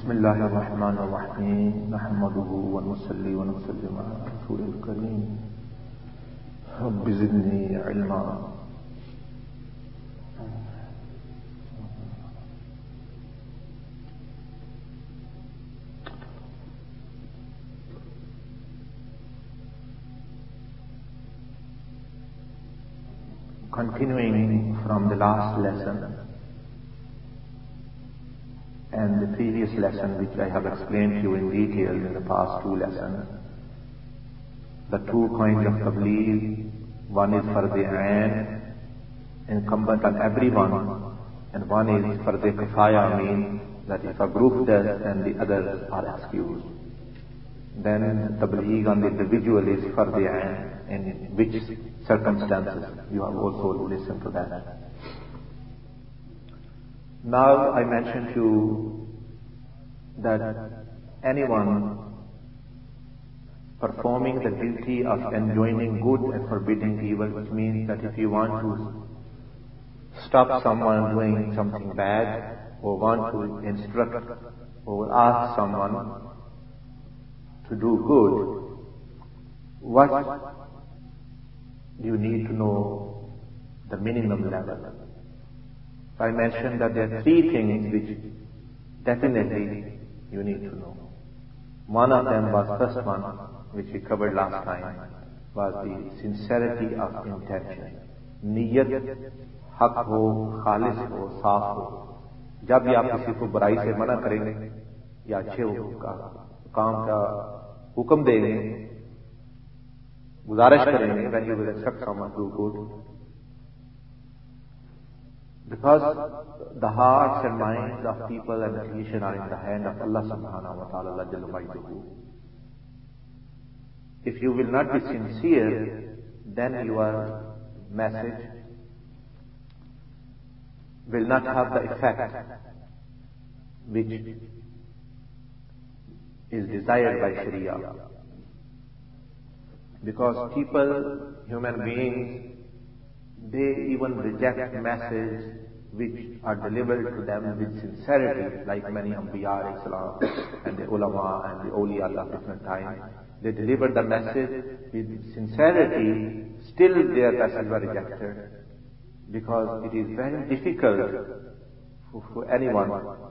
بسم الله الرحمن الرحيم نحمده ونصلي ونسلم على رسول الكريم رب زدني علما. Continuing from the last lesson and the previous lesson, which I have explained to you in detail in the past two lessons, the two kinds of tabligh, one is fard ain, incumbent on everyone, and one is fard kifaya, means that if a group does, then the others are excused. Then tabligh on the individual is fard ain, in which circumstances you have also listened to that. Now I mentioned to you that anyone performing the duty of enjoining good and forbidding evil, which means that if you want to stop someone doing something bad, or want to instruct or ask someone to do good, what you need to know the minimum level. I mentioned that there are three things which definitely you need to know. One of them was first one, which we covered last time, was the sincerity of intention. Niyat haq ho, khalis ho, saaf ho. जब भी आप किसी को बुराई से मना करेंगे या अच्छे काम का हुक्म देंगे, गुजारिश करेंगे, when you will instruct someone to do good, because the hearts and minds of people and creation are in the hand of Allah subhanahu wa ta'ala jalla wa'aduhu. If you will not be sincere, then your message will not have the effect which is desired by Sharia. Because people, human beings, they even reject messages which are delivered to them with sincerity, like many Anbiya Islam and the ulama and the awliya of different times. They delivered the message with sincerity, still their message was rejected, because it is very difficult for anyone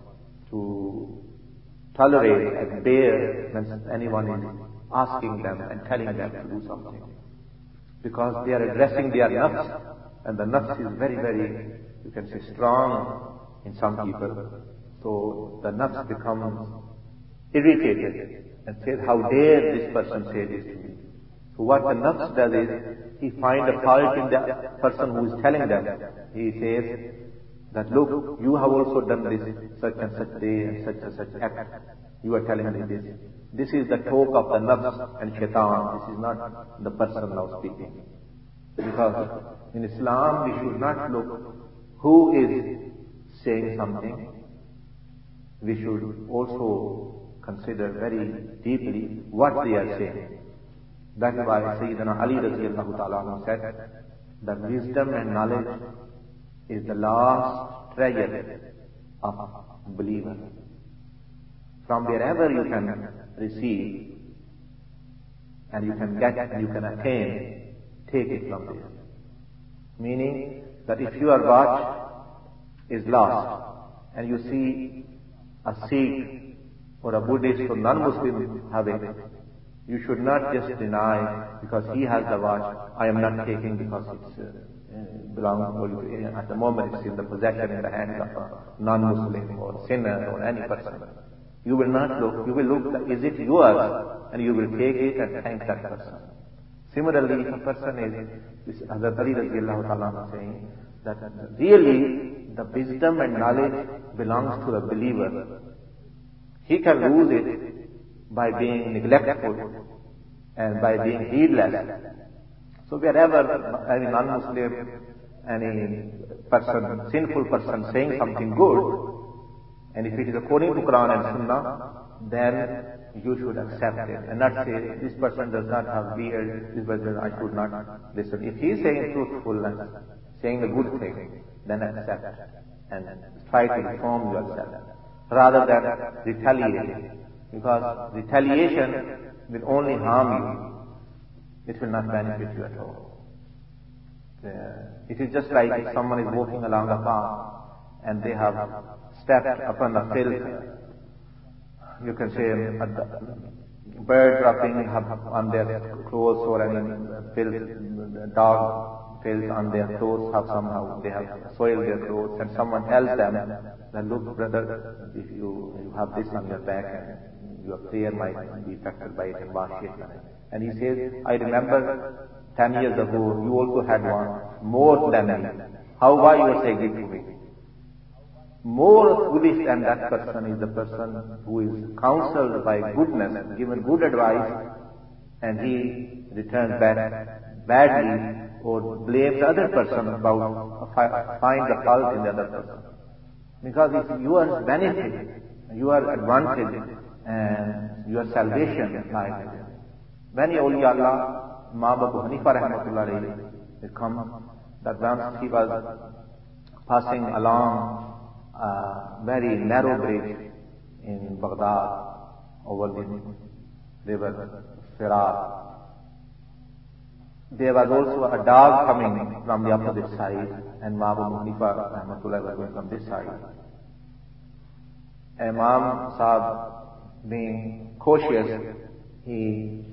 to tolerate and bear when anyone is asking them and telling them to do something. Because they are addressing their nafs, and the nafs is very, very, you can say, strong in some people. So the nafs becomes irritated and says, how dare this person say this to me? So what the nafs does is, he finds a fault in the person who is telling them. He says that, look, you have also done this such and such day and such act. You are telling me this. This is the talk of the nafs and shaitan. This is not the person now speaking. Because in Islam, we should not look who is saying something. We should also consider very deeply what they are saying. That is why Sayyidina Ali radiallahu ta'ala said that wisdom and knowledge is the last treasure of believer. From wherever you can receive and you can get and you can attain, take it from there. Meaning that if your watch is lost and you see a Sikh or a Buddhist or non-Muslim having it, you should not just deny because he has the watch, I am not taking because it belongs to, at the moment it's in the possession, in the hands of a non-Muslim or sinner or any person. You will not look, you will look, is it yours? And you will take it and thank that person. Similarly, if a person is, Hazrat Ali radiallahu ta'ala saying, that really the wisdom and knowledge belongs to the believer. He can lose it by being neglectful and by being heedless. So wherever any non-Muslim, any person, sinful person saying something good, and if it is according to Quran and Sunnah, then you should accept it and not say, this person does not have beard, this person I should not listen. If he is saying truthfulness, saying a good thing, then accept and try to reform yourself. rather than retaliating. Because retaliation will only harm you. It will not benefit you at all. It is just like if someone is walking along a path and they have stepped upon a filth. You can say birds dropping on their clothes or any filth, dog filth on their clothes, have somehow they have soiled their clothes, and someone tells them that, look brother, if you have this on your back and your prayer might be affected by it, and wash it. And he says, I remember 10 years ago you also had one more than me. Why you are saying it to me? More foolish than that person is the person who is counseled by goodness, given good advice, and he returns back badly or blames the other person about, finds the fault in the other person. Because if you are benefit, you are advantage, and your salvation lies in it. Many awliya Allah, Imam Abu Hanifa rahmatullah alayhi, it comes that once he was passing along a very narrow bridge in Baghdad over the river Firat. There was also a dog coming from the opposite side, and Imam Abu Hanifa rahmatullah was going from this side. Imam Sahib, being cautious, he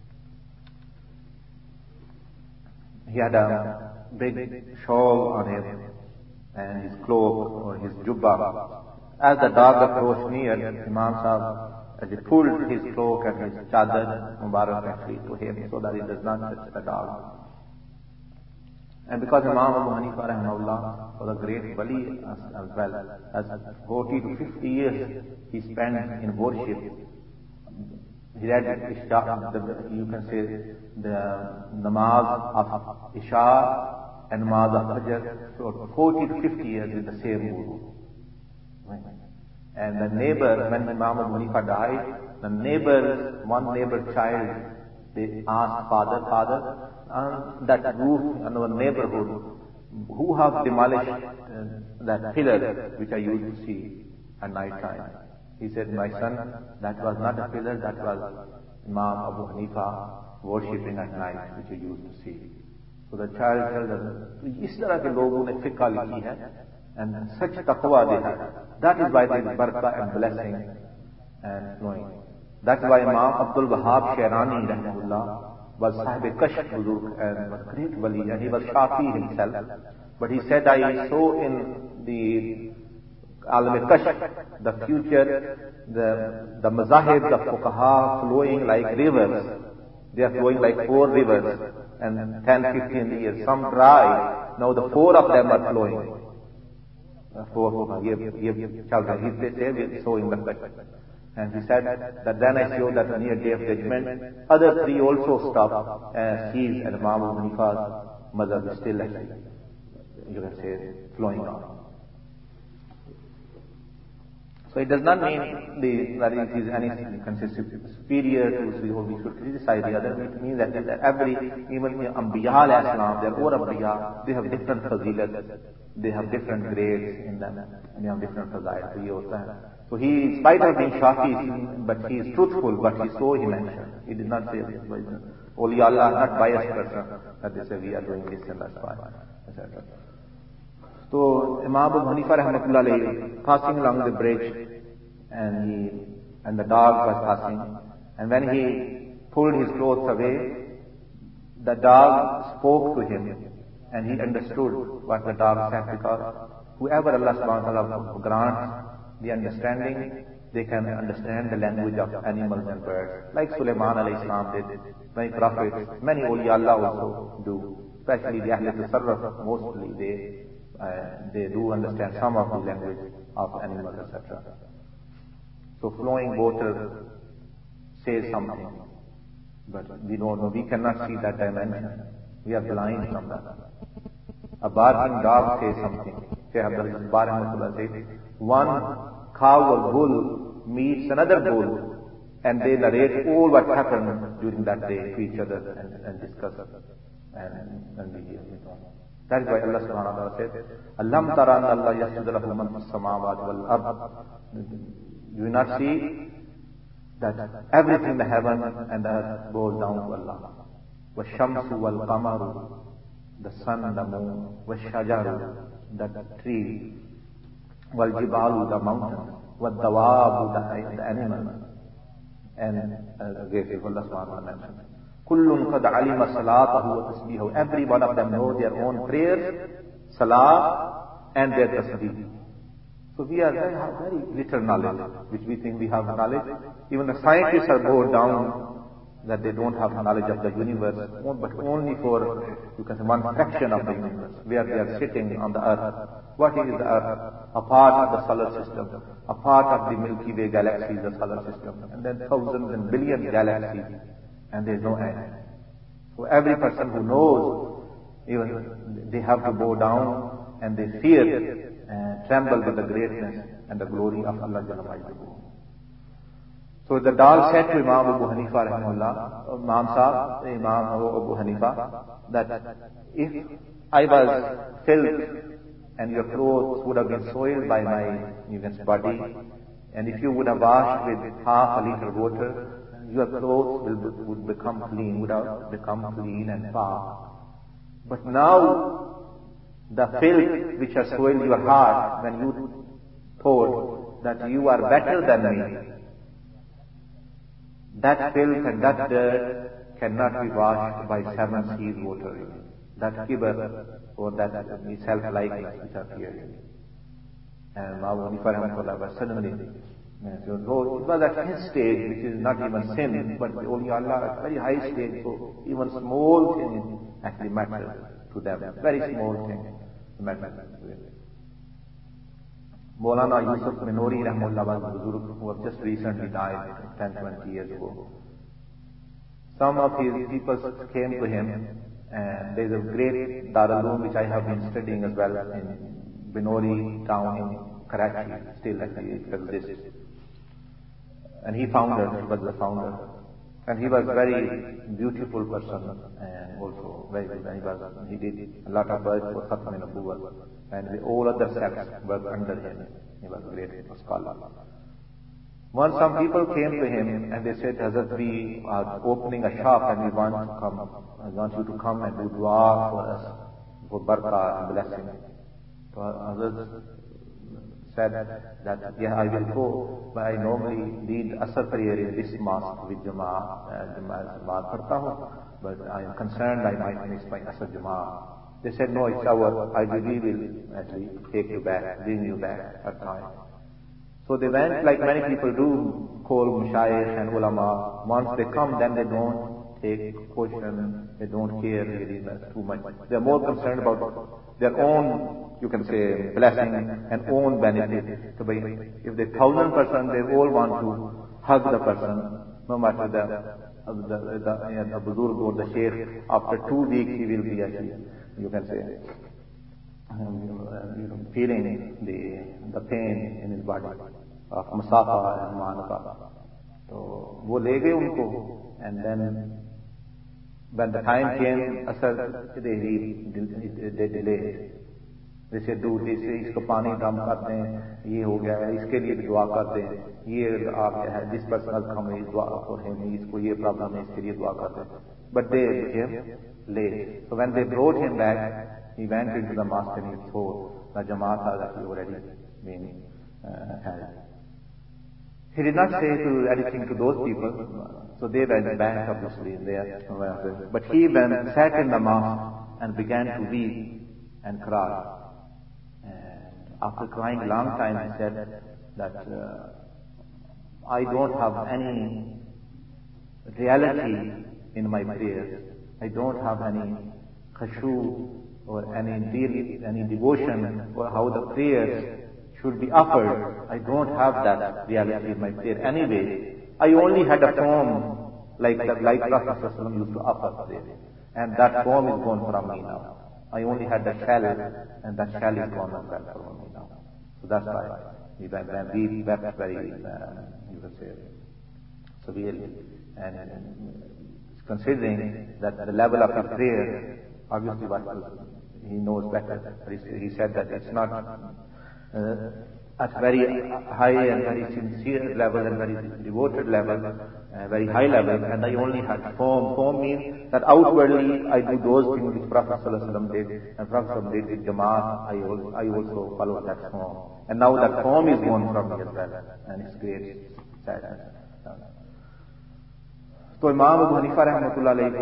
had a big shawl on him and his cloak or his jubba. As the dog approached near, Imam Sahib, as he pulled his cloak and his chadar Mubarak and free to him so that he does not touch the dog. And because Imam Abu Hanifa rahimahullah was a great wali as well, as 40 to 50 years he spent in worship. He read Isha, you can say the namaz of Isha and namaz of Fajr for 40 to 50 years with the same guru. And the neighbor, when Imam Abu Hanifa died, one neighbor child, they asked father, that roof in our neighborhood, who have demolished that pillar which I used to see at night time? He said, my son, that was not a pillar, that was Imam Abu Hanifa worshipping at night, which you used to see. So the child tells us, इस तरह के लोगों ने फिक्का लिखी है, and such taqwa they have. That is why there is barakah and blessing and flowing. That's why Imam Abdul Wahab Shairani rahimahullah was Sahib Kashf Buzurg and was great wali, and he was Shafi himself. But he said, I saw in the Alam Kashf, the future, the mazahib, the fuqaha flowing like rivers. They are flowing like 4 rivers, and 10, 15 years. Some dry, now the 4 of them are flowing. 4, he said, so in the Kashf. And he said that then I saw that near day of judgment, other 3 also stop, and seas and Imam Abu Hanifa's mazhab is still like, you can say, flowing on. So it does not mean that it is any superior to, or we should criticize the other. It means that every, even Anbiya alayhi salam, their own Anbiya, they have different fazilat, they have different grades in them, and they have different fazilat. So he, in spite of being Shafi, but he is truthful, but he mentioned. He did not say, Awliya Allah, not biased person, that they say we are doing this and that's why, etc. So Imam Abu Hanifa rahmatullah alayhi, passing along the bridge, and the dog was passing, and when he pulled his clothes away, the dog spoke to him, and he understood what the dog said, because whoever Allah subhanahu wa ta'ala grants the understanding, they can understand the language of animals and birds. Like Sulaiman alayhi salam did, many prophets, many awliya Allah also do, especially the Ahl Tasarruf, mostly they do understand some of the language of animals, etc. So flowing water says something, but we don't know, we cannot see that dimension. We are blind from that. A barking dog says something. Shaykh Abdul Jabbar Rahmatullah says, one cow or bull meets another bull, and they narrate all what happened during that day to each other and discuss and we hear it all. That is why Allah subhanahu wa ta'ala said, Alam tara anna Allah yasjudu lahu man fis samawati wal ard. Do you not see that everything in the heaven and the earth goes down to Allah? وَالشَّمْسُ وَالْقَمَرُ, the sun, the moon, وَالشَّجَرُ, the tree, وَالْجِبَالُ, the mountains, وَالدَّوَابُ, the animals. And Allah subhanahu wa ta'ala mentioned, كُلٌّ قَدْ عَلِمَ صَلَاتَهُ وَتَسْبِيهُ. Every one of them know their own prayers, salah, and their tasbih. So we have very little knowledge, which we think we have knowledge. Even the scientists are bored down that they don't have knowledge of the universe, but only for, you can say, one fraction of the universe, where they are sitting on the earth. What is the earth? A part of the solar system, a part of the Milky Way galaxy, the solar system, and then thousands and billions galaxies, and there is no end. So every person who knows, even they have to bow down and they fear and tremble with the greatness and the glory of Allah Jalla wa'ala. So the Dal said to Imam Abu Hanifa rahimahullah, Imam Sahib, Imam Abu Hanifa, that if I was filled and your clothes would have been soiled by my, you can say, body, and if you would have washed with half a liter water, your clothes would become clean, would have become clean and far. But now, the filth which has soiled your heart when you thought that you are better than me, that filth and that dirt cannot be washed by 7 seas water. That kibr or that self-likeness which appeared. And Abu Hanifa was suddenly, so it was at his stage, which is not even sin, but only Allah, at very high stage, so even small things actually matter to them. Very small things matter. Maulana Yusuf Minori Rahmullah was a Buzurg who have just recently died 10-20 years ago. Some of his people came to him, and there is a great Darul which I have been studying as well in Binori town in Karachi, still actually it exists. And he was the founder. And he was a very beautiful person and also very good. He did a lot of work for Khatm al-Nubuwwah. And all other sects worked under him. He was a great scholar. Once some people came to him and they said, Hazrat, we are opening a shop and we want to come. I want you to come and do dua for us, for barakah and blessing. So Hazrat said that, yeah, I will go, but I normally lead Asr prayer in this mosque with Jama'at padhta hu, but I am concerned I might miss my Asr Jama'at. They said, no, it's our IGB will actually take you back, bring you back at time. So they went like many people do, call Mashayikh and Ulama. Once they come, then they don't take question, they don't care really too much. They are more concerned about their own, you can say, blessing and own benefit. So if they 1,000%, they all want to hug the person, no matter the Buzurg or the Sheikh. After 2 weeks, he will be actually, you can say, feeling the pain in his body of Musafa and Mu'anaka. So, wo le gaye unko, and then when the time came, they delayed. They said, do this, isko pani dam kar dein, ye ho gaya hai, iske liye bhi dua kar dein, ye aa gaya hai, this person has come, is dua for him, isko ye problem hai, iske liye dua kar dein. But they became late. So when they brought him back, he went into the mosque and he thought the Jamaat had already been held. He did not say anything to those people, so they went back obviously there. But he then sat in the mosque and began to weep and cry. And after crying a long time, he said that I don't have any reality in my prayers. I don't have any khashu or any devotion or how the prayers should be offered. I don't have that reality in my prayer. Anyway, I only had a form like Prophet ﷺ used to offer prayer. And that form is gone from me now. I only had the shell, and that shell is gone as well from me now. So that's why we wept very, you could say, severely. And considering that the level of the prayer, obviously what was he knows better. He said that it's not at very high and very sincere level and very devoted level, very high level, and I only had form. Form means that outwardly I do those things which Prophet ﷺ did, and Prophet did with Jamaat, I also follow that form. And now that form is gone from me as well, and it's great sadness. तो इमाम Abu Hanifa रहमतुल्लाह अलैह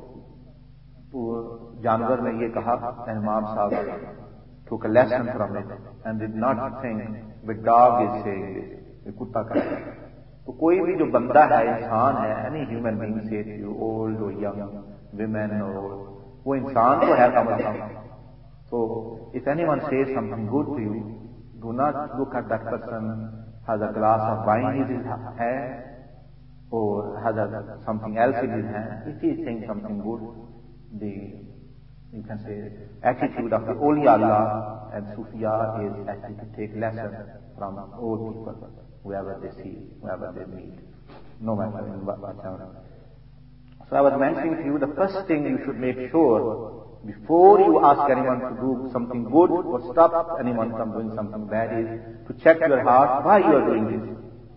को जानवर ने ये कहा, इमाम साहब took a lesson from it and did not think the dog is saying this, कुत्ता का. तो कोई भी जो बंदा है, इंसान है, any human being, say to you, old or young, women or, वो इंसान तो है कम से कम. So if anyone says something good to you, do not look at that person has a glass of wine in his hand or has something else in his hand. If he is saying something good, you can say attitude of the Awliya Allah and Sufiya is actually to take lesson from old people, whoever they see, whoever they meet, no matter in what channel. So I was mentioning to you, the first thing you should make sure before you ask anyone to do something good or stop anyone from doing something bad is to check your heart why you are doing this.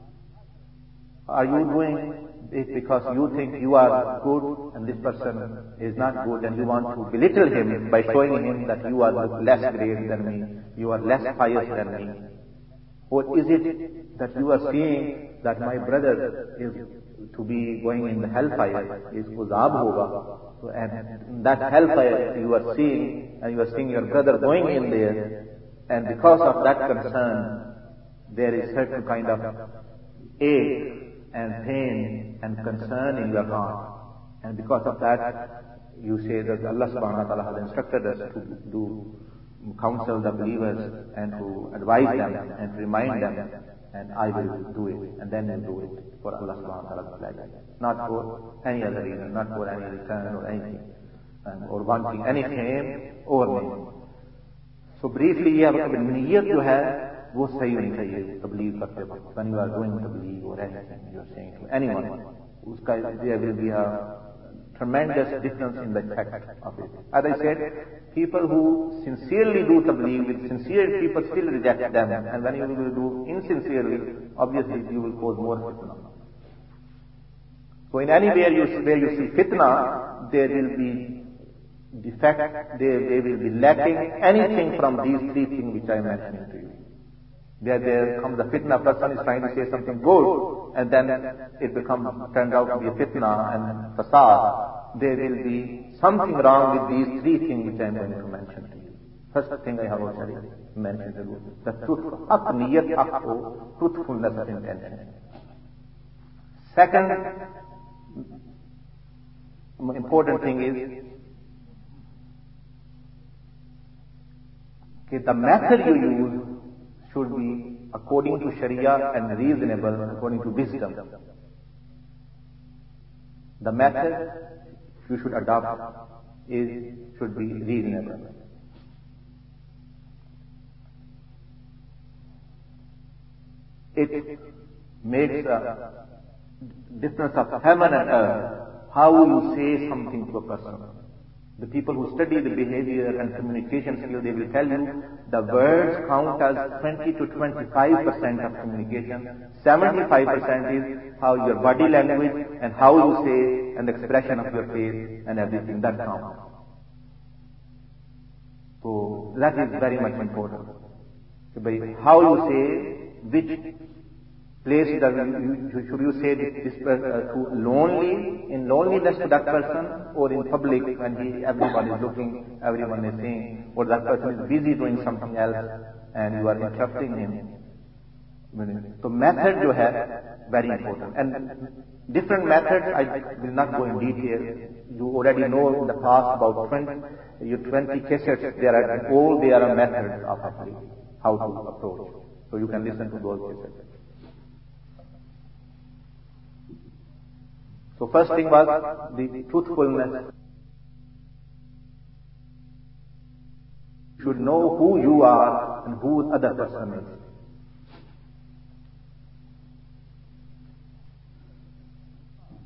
Are you doing it because you think you are good and this person is not good and you want to belittle him by showing him that you are less great than me, you are less pious than me? Or is it that you are seeing that my brother is to be going in the hellfire, is uzab hoga, so, and that hellfire you are seeing, and you are seeing your brother going in there, and because of that concern, there is certain kind of ache and pain and concern in your heart. And because of that, you say that Allah subhanahu wa ta'ala has instructed us to counsel the believers and to advise them and to remind them, and I will do it. And then you do it for Allah subhanahu wa ta'ala's pleasure. Not for any other reason, not for any return or anything, or wanting any fame or name. So briefly, ये नियत जो है वो सही होनी चाहिए तबलीग करते वक्त. When you are doing tabligh or anything you are saying to anyone, उसका there will be a tremendous difference in the effect of it. As I said, people who sincerely do tabligh with sincere people still reject them, and when you will do insincerely, obviously you will cause more fitna. So in anywhere where you see fitna, there will be defect, they will be lacking anything from these three things which I am mentioning to you. There comes a fitna, person is trying to say something good, and then it turns out to be a fitna and fasad. There will be something wrong with these three things which I am going to mention to you. First thing I have already mentioned to you, the truth, haq niyat haq ho, truthfulness of intention. Second important thing is that the method you use should be according to Sharia and reasonable according to wisdom. The method you should adopt should be reasonable. It makes a difference of heaven and earth how you say something to a person. The people who study the behavior and communication skill, they will tell you the words count as 20 to 25% of communication. 75% is how your body language and how you say and the expression of your face and everything, that counts. So that is very much important. So by how you say, which place should you say this person in loneliness to that person, or in public when everyone is looking, everyone is seeing, or that person is busy doing something else and you are interrupting him. So method jo hai, very important. And different methods, I will not go in detail. You already know in the past about 20 cases, they are a method of how to approach. So you can listen to those cases. So first thing was the truthfulness. You should know who you are and who the other person is.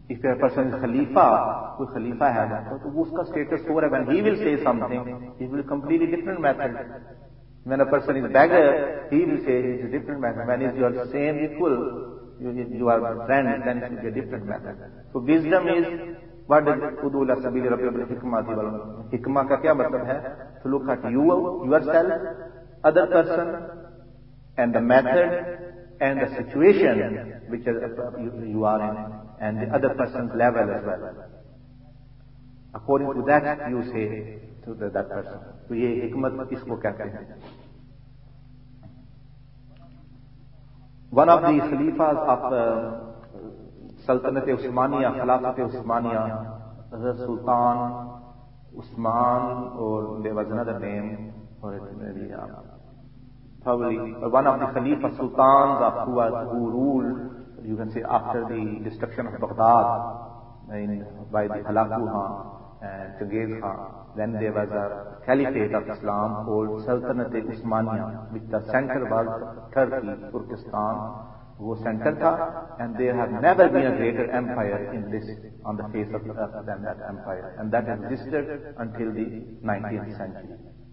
If a person is Khalifa, कोई Khalifa है, तो उसका status हो रहा है. When he will say something, he will completely different method. When a person is beggar, he will say it's a different method. When is your same equal, you are friends, then it will be a different method. So wisdom is, what does Udu ila sabili rabbil hikmati wal hikmah का क्या मतलब है? To look at you, yourself, other person, and the method and the situation which you are in, and the other person's level as well. According to that, you say to that person. तो ये हिकमत इसको कहते हैं. One of the Khalifas of Sultanate Usmaniya, Khilafat Usmaniya, Sultan Usman, or there was another name for it, maybe, probably one of the Khalifa Sultans who ruled, you can say, after the destruction of Baghdad by the Halaku Khan and Genghis Khan. Then there was a caliphate of Islam called Sultanate Usmaniya, which the center was Turkey, Turkestan. वो centre था, and there have never been a greater empire in this, on the face of the earth than that empire, and that existed until the 19th century.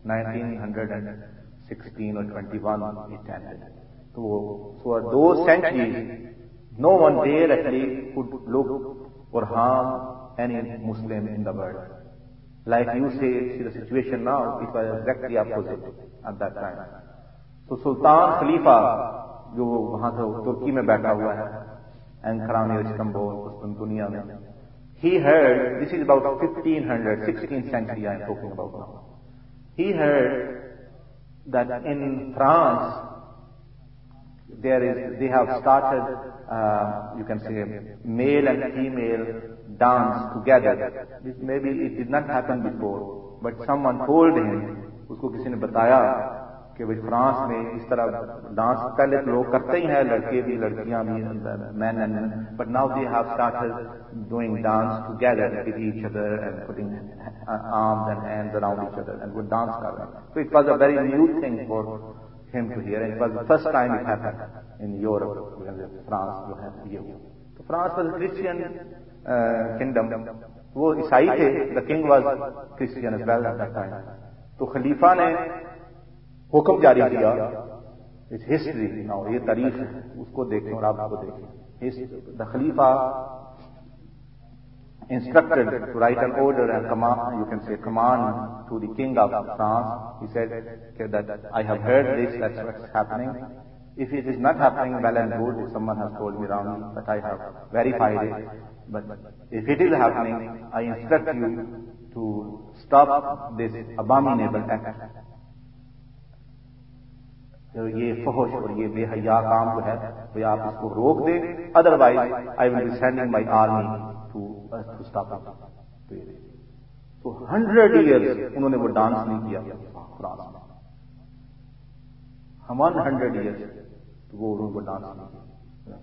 1916 or 21 it ended. So those centuries, no one there actually could look or harm any Muslim in the world. Like you say, see the situation now, it was exactly opposite at that time. So Sultan Khalifa, जो वहां से तुर्की में बैठा हुआ है, Ankara near Istanbul, Constantinople में, he heard, this is about 1500, 16th century I am talking about now. He heard that in France, they have started, you can say, male and female dance together. Maybe it did not happen before, but someone told him, उसको किसी ने बताया, कि भाई France में इस तरह dance पहले तो लोग करते ही हैं, लड़के भी लड़कियां भी, men and women, but now they have started doing dance together with each other and putting arms and hands around each other and would dance कर रहे हैं. So it was a very new thing for him to hear, and it was the first time it happened in Europe, France जो है ये. तो France was a Christian kingdom, वो ईसाई थे, the king was Christian as well at that time. तो खलीफा ने हुक्म जारी किया, इट्स हिस्ट्री नाउ, ये तारीख है, उसको देखें और आप उसको देखें. द खलीफा instructed to write an order and command, you can say command to the king of France. He said that I have heard this, that's what's happening. If it is not happening, well and good, if someone has told me wrongly, but I have verified it. But if it is happening, I instruct you to stop this abominable act. तो ये फहश और ये बेहया काम जो है, वो आप इसको रोक दें, otherwise I will be sending my army to stop it. तो 100 years उन्होंने वो डांस नहीं किया फ्रांस में, 100 years वो उनको डांस नहीं किया.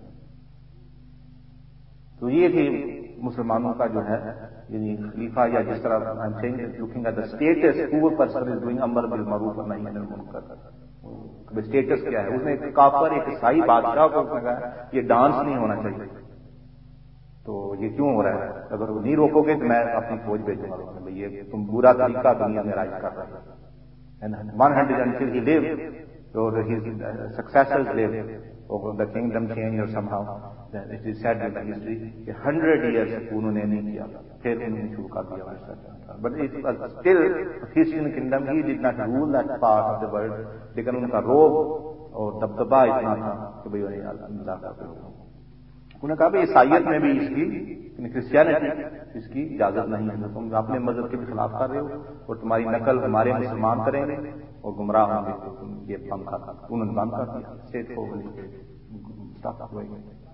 तो ये भी मुसलमानों का जो है, यानी खलीफा, या जिस तरह I am saying, looking at the status, poor person is doing अमर बिल मारूफ और नही अनिल मुनकर, स्टेटस क्या है. उसने एक काफर, एक ईसाई बादशाह को कहा ये डांस नहीं होना चाहिए. तो ये क्यों हो रहा है? अगर वो नहीं रोकोगे तो मैं अपनी फौज भेजूंगा. भाई ये तुम बुरा तरीका दुनिया में राज कर रहे हो. And 100 until he lived, or his successors lived, or the kingdom changed or somehow. It is said in the history, 100 years उन्होंने नहीं किया, फिर उन्होंने शुरू कर दिया. But it was still a Christian kingdom. He did not rule that part of the world. लेकिन उनका रोब और दबदबा इतना था कि भाई अल्लाह का लोग. उन्होंने कहा भाई ईसाइयत में भी इसकी, क्रिश्चियनिटी, इसकी इजाजत नहीं है. तुम अपने मजहब के भी खिलाफ कर रहे हो और तुम्हारी नकल हमारे मुसलमान करेंगे और गुमराह होंगे, तो तुम ये बंद कर. उन्होंने बंद कर दिया. स्टेट को स्टॉप हुए.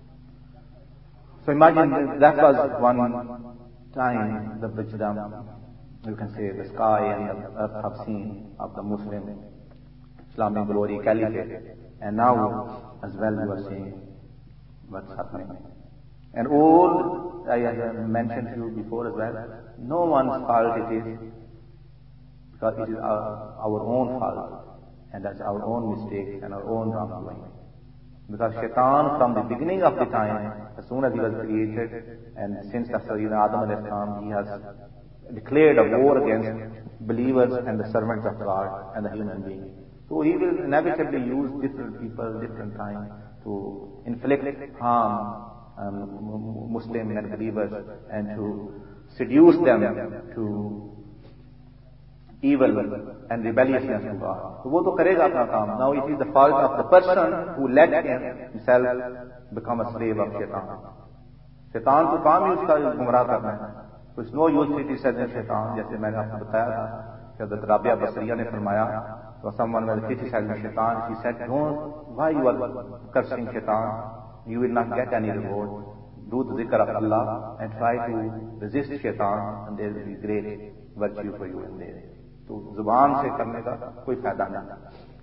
So imagine that was one time which you can say the sky and the earth have seen of the Muslim Islamic glory caliphate, and now as well you are seeing what's happening. And all I have mentioned to you before as well, no one's fault it is, because it is our own fault, and that's our own mistake and our own wrongdoing. Because Shaitan from the beginning of the time, as soon as he was created, and since Adam alayhi salam, he has declared a war against believers and the servants of God and the human being. So he will inevitably use different people, different times to inflict harm on Muslim and believers and to seduce them to evil and rebelliousness to God. So वो तो करेगा अपना काम. Now it is the fault of the person who let himself become a slave of Shaitan. शैतान को काम ही उसका गुमराह करना है. So it's no use criticizing Shaitan. जैसे मैंने आपको बताया था कि हज़रत राबिया बसरिया ने फरमाया, so someone was criticizing Shaitan. She said, don't, why you are cursing Shaitan? You will not get any reward. Do the zikr of Allah and try to resist Shaitan, and there will be great virtue for you in there. तो जुबान से करने का कोई फायदा नहीं.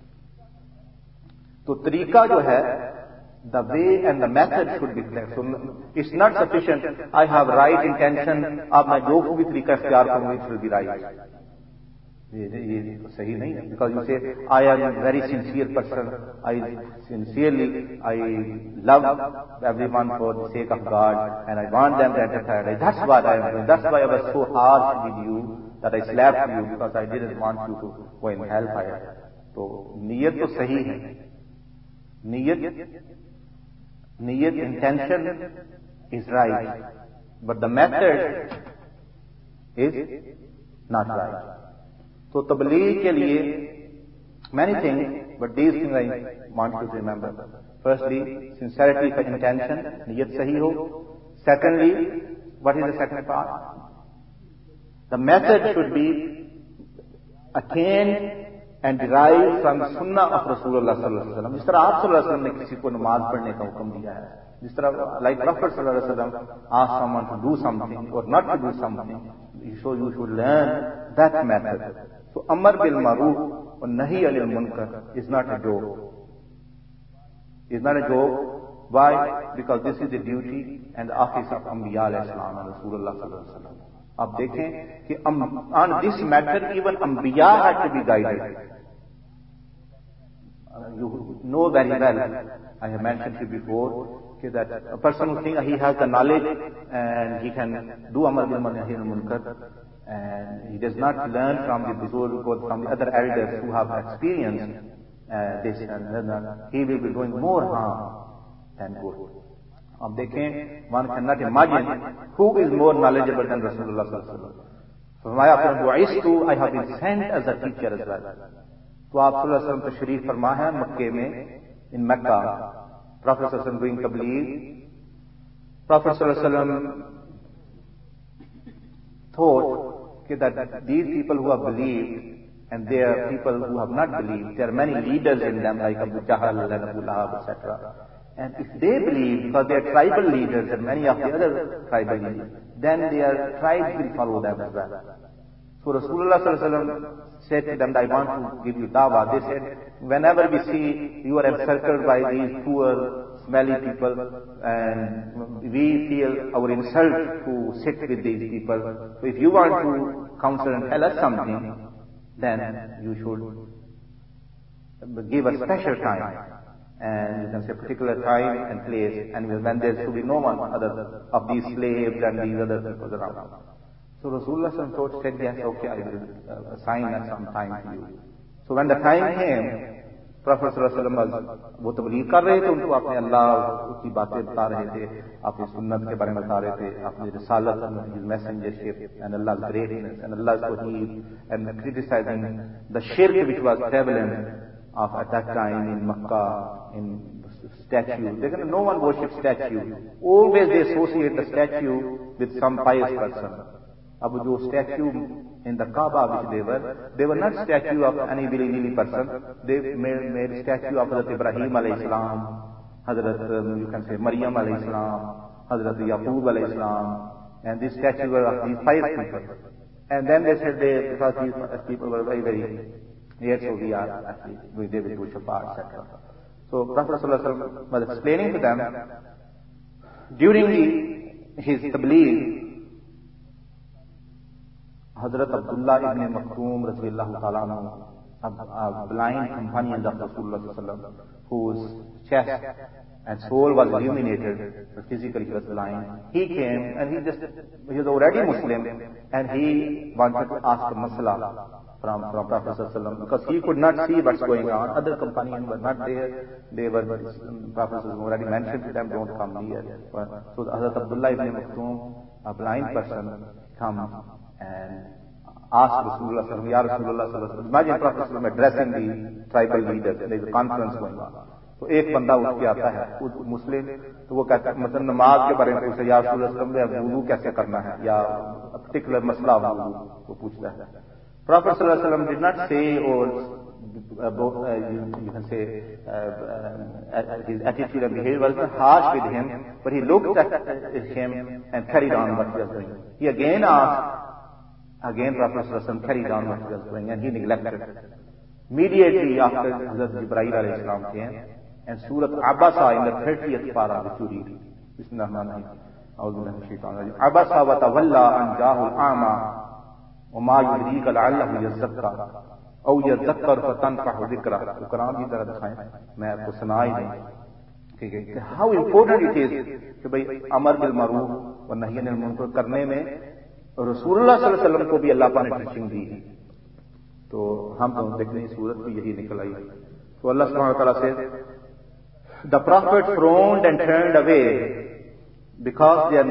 तो तरीका जो है, the way and the method should be clear. So it's not sufficient, I have right intention, अब मैं जो भी तरीका इख्तियार करूंगा, it will be right. ये तो सही नहीं है. Because you say, I am a very sincere person, I love everyone for the sake of God, and I want them to enter paradise. That's what I am doing. That's why I was so harsh with you, that I slapped you, because I didn't want you to go in hellfire. तो नीयत तो सही है. नीयत intention is right, but the method is not right. So तबलीग के लिए many things, but these things I want you to remember. Firstly, sincerity of intention, नीयत सही हो. Secondly, what is the second part? The method should be attained and derived from the sunnah of Rasulullah sallallahu alaihi wasallam. जिस तरह आप sallallahu alaihi wasallam ने किसी को नमाज पढ़ने का हुक्म दिया है, जिस तरह like Prophet sallallahu alaihi wasallam asked someone to do something or not to do something, so you should learn that method. So amar bil ma'ruf or nahi anil munkar is not a joke. Is not a joke. Why? Because this is the duty and the office of Anbiya alayhi salam and Rasulullah sallallahu alaihi wasallam. आप देखें कि on this matter even Anbiya had to be guided. You know very well, I have mentioned to you before, that a person who thinks he has the knowledge and he can do Amar bil Ma'ruf nahi anil munkar, and he does not learn from the Buzurg or from the other elders who have experienced this, and he will be doing more harm than good. अब देखें, one cannot imagine who is more knowledgeable than Rasulullah sallallahu alaihi wasallam. फरमाया अपने बुइस्तु, I have been sent as a teacher as well. तो आप सल्लल्लाहु अलैहि वसल्लम तशरीफ फरमा है मक्के में, in Mecca, Prophet sallallahu alaihi wasallam doing tabligh. Prophet sallallahu alaihi wasallam thought that these people who have believed and there are people who have not believed, there are many leaders in them like Abu Jahl and Abu Lahab, etc. And if they believe, because they are tribal leaders and many of the other tribal leaders, then their tribes will follow them as well. So Rasulullah sallallahu alaihi wasallam said to them, I want to give you dawah. They said, whenever we see you are encircled by these poor, smelly people, and we feel our insult to sit with these people. So if you want to counsel and tell us something, then you should give a special time. And you can say particular time and place, and when there should be no one other of these slaves and these other people around. So Rasulullah said, yes, okay, I will assign some time to you. So when the time came, Prophet ﷺ वो तबलीग कर रहे थे, उनको अपने अल्लाह की बातें बता रहे थे, अपनी सुन्नत के बारे में बता रहे थे, अपनी रिसालत, his messengership, and Allah's greatness, and Allah's tawheed, and criticizing the shirk which was prevalent at that time in Makkah, in statue. No one worships statue. Always they associate the statue with some pious person. Abu Jo statue in the Kaaba which they were not statue of any willy-nilly person. They made statue of Hazrat Ibrahim alayhi salam, Hazrat, you can say Maryam alayhi salam, Hazrat Yaqub alayhi salam, and these statues were of these pious people. And then they said because these people were very, very, yes, so we are actually, they will do shafaat, etc. So Prophet ﷺ was explaining to them, during his tabligh, Hazrat Abdullah ibn Maktoum radhiyallahu ta'ala anhu a blind companion of Rasulullah whose chest and soul was illuminated, but physically he was blind. He came and he was already Muslim, and he wanted to ask a masala from Prophet ﷺ, because he could not see what's going on. Other companions were not there. Prophet ﷺ already mentioned to them, don't come near. So Hazrat Abdullah ibn Maktoum, a blind person, comes and asked Rasulullah ﷺ, Ya Rasulullah ﷺ. Imagine Prophet ﷺ addressing the tribal leaders. There is a conference going on. तो एक बंदा उठ के आता है मुस्लिम, तो वो कहता है मतलब नमाज के बारे में पूछता है, या रसूलुल्लाह सल्लल्लाहु अलैहि वसल्लम वुज़ू कैसे करना है, या पर्टिकुलर मसला वुज़ू वो पूछता है. Prophet sallallahu alaihi wasallam did not say, or you can say his attitude and behavior was not harsh with him, but he looked at him and carried on what he was doing. He again asked, again Prophet sallallahu alaihi wasallam carried on what he was doing, and he neglected. Immediately after Hazrat Jibreel alayhi salam came, and Surah Abasa in the 30th para, which you read. Bismillahirrahmanirrahim. A'udhu billahi minash shaitanir rajim. Abasa wa tawalla an ja'ahu al-a'ma wa ma yudrika la'allahu yazakka aw yazakkar fatanfa'u dhikra. Quran की तरह दिखाएं, मैं आपको सुना ही दूं. ठीक है, how important it is कि भाई अमर बिल मारूफ और नही अनिल मुनकर करने में रसूलुल्लाह सल्लल्लाहु अलैहि वसल्लम को भी अल्लाह पाक ने टीचिंग दी है. तो हम तो देखने की सूरत भी यही निकल आई. तो अल्लाह सुब्हानहू व तआला से the Prophet frowned and turned away because there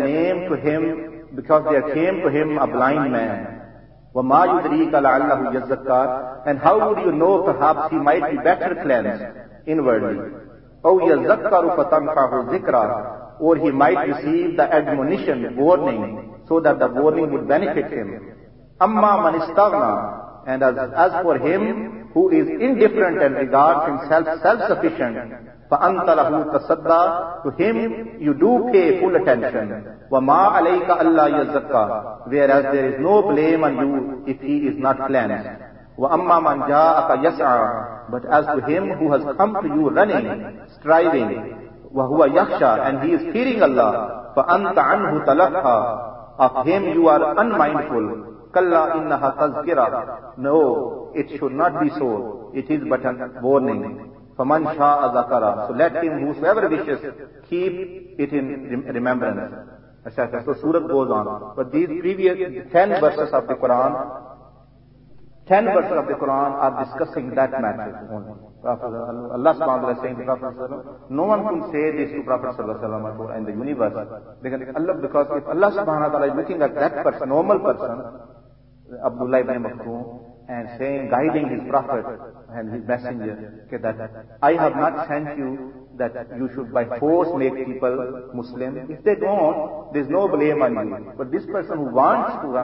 came to him a blind man. وَمَا يُدْرِيكَ لَعَلَّهُ يَزَّكَّى, and how would you know perhaps he might be better cleansed inwardly. أَوْ يَزَّكَّرُ فَتَنْفَعُهُ ذِكْرًا, or he might receive the admonition, warning, so that the warning would benefit him. أَمَّا مَنِ اسْتَغْنَى, and as for him who is indifferent and regards himself self-sufficient, فَأَنْتَ لَهُ تَصَدَّى, to him you do pay full attention. وَمَا عَلَيْكَ أَلَّا يَزَّكَّى, whereas there is no blame on you if he is not cleansed. وَأَمَّا مَنْ جَاءَكَ يَسْعَى, but as to him who has come to you running, striving, وَهُوَ يَخْشَى, and he is fearing Allah, فَأَنْتَ عَنْهُ تَلَقَّى, of him you are unmindful. كَلَّا إِنَّهَا تَذْكِرَةٌ, no, it should not be so. It is but a warning. فَمَنْ شَاءَ ذَكَرَ, so let him whosoever wishes keep it in remembrance. So Surah goes on. But these previous 10 verses of the Quran, 10 verses of the Quran are discussing that matter only. Allah subhanahu wa ta'ala is saying to Prophet sallallahu alaihi wasallam, no one can say this to Prophet sallallahu alaihi wasallam in the universe. Because if Allah subhanahu wa ta'ala is looking at that person, normal person, Abdullah ibn Maktoum, and saying, guiding his prophet and his messenger, okay, that I have not sent you that you should by force make people Muslim. If they don't, there's no blame on you. But this person who wants to,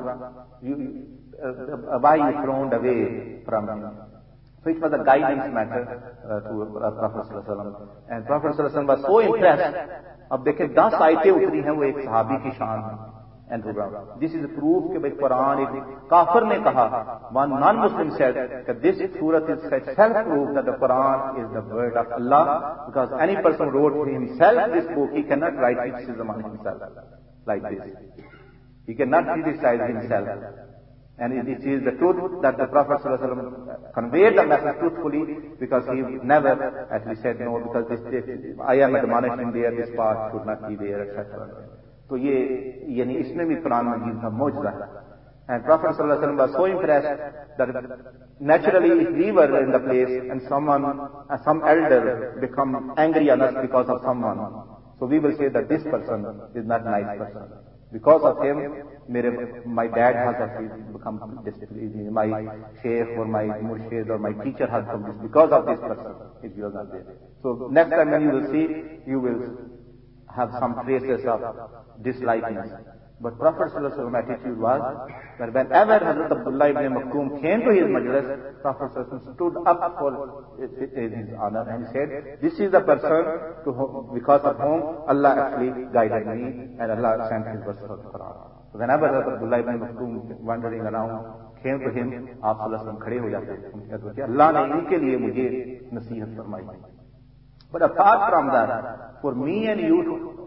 why you thrown away from him? So it was a guidance matter to Prophet sallallahu alaihi wasallam. And Prophet sallallahu alaihi wasallam was so impressed. अब देखें 10 आयतें उतरी हैं वो एक सहाबी की शान. And this is a proof कि भाई कुरान एक काफिर ने कहा, one non-Muslim said that this surah is self-proof that the Quran is the word of Allah, because any person who wrote himself this book, he cannot write criticism on himself like this. He cannot criticize himself. And it is the truth that the Prophet ﷺ conveyed the message truthfully, because he never actually said no, because this I am admonishing there, this part should not be there, etc. तो ये यानी इसमें भी कुरान मजीद का मौजज़ा है. And Prophet sallallahu alaihi wasallam was so impressed that naturally if we were in the place and some elder become angry on us because of someone, so we will say that this person is not a nice person. Because of him, my dad has actually become displeased, my sheikh or my murshid or my teacher has become this because of this person, if you are not there. So next time when you will see, you will have some traces of dislikeness. But Prophet ﷺ attitude was that whenever Hazrat Abdullah ibn Maktoum came to his majlis, Prophet ﷺ stood up for his honor and said, this is the person because of whom Allah actually guided me and Allah sent his verses of the Quran. So whenever Hazrat Abdullah ibn Maktoum wandering around came to him, Aap Sallallahu Alaihi Wasallam खड़े हो जाते थे. Allah ने इनके लिए मुझे नसीहत फरमाई. But apart from that, for me and you to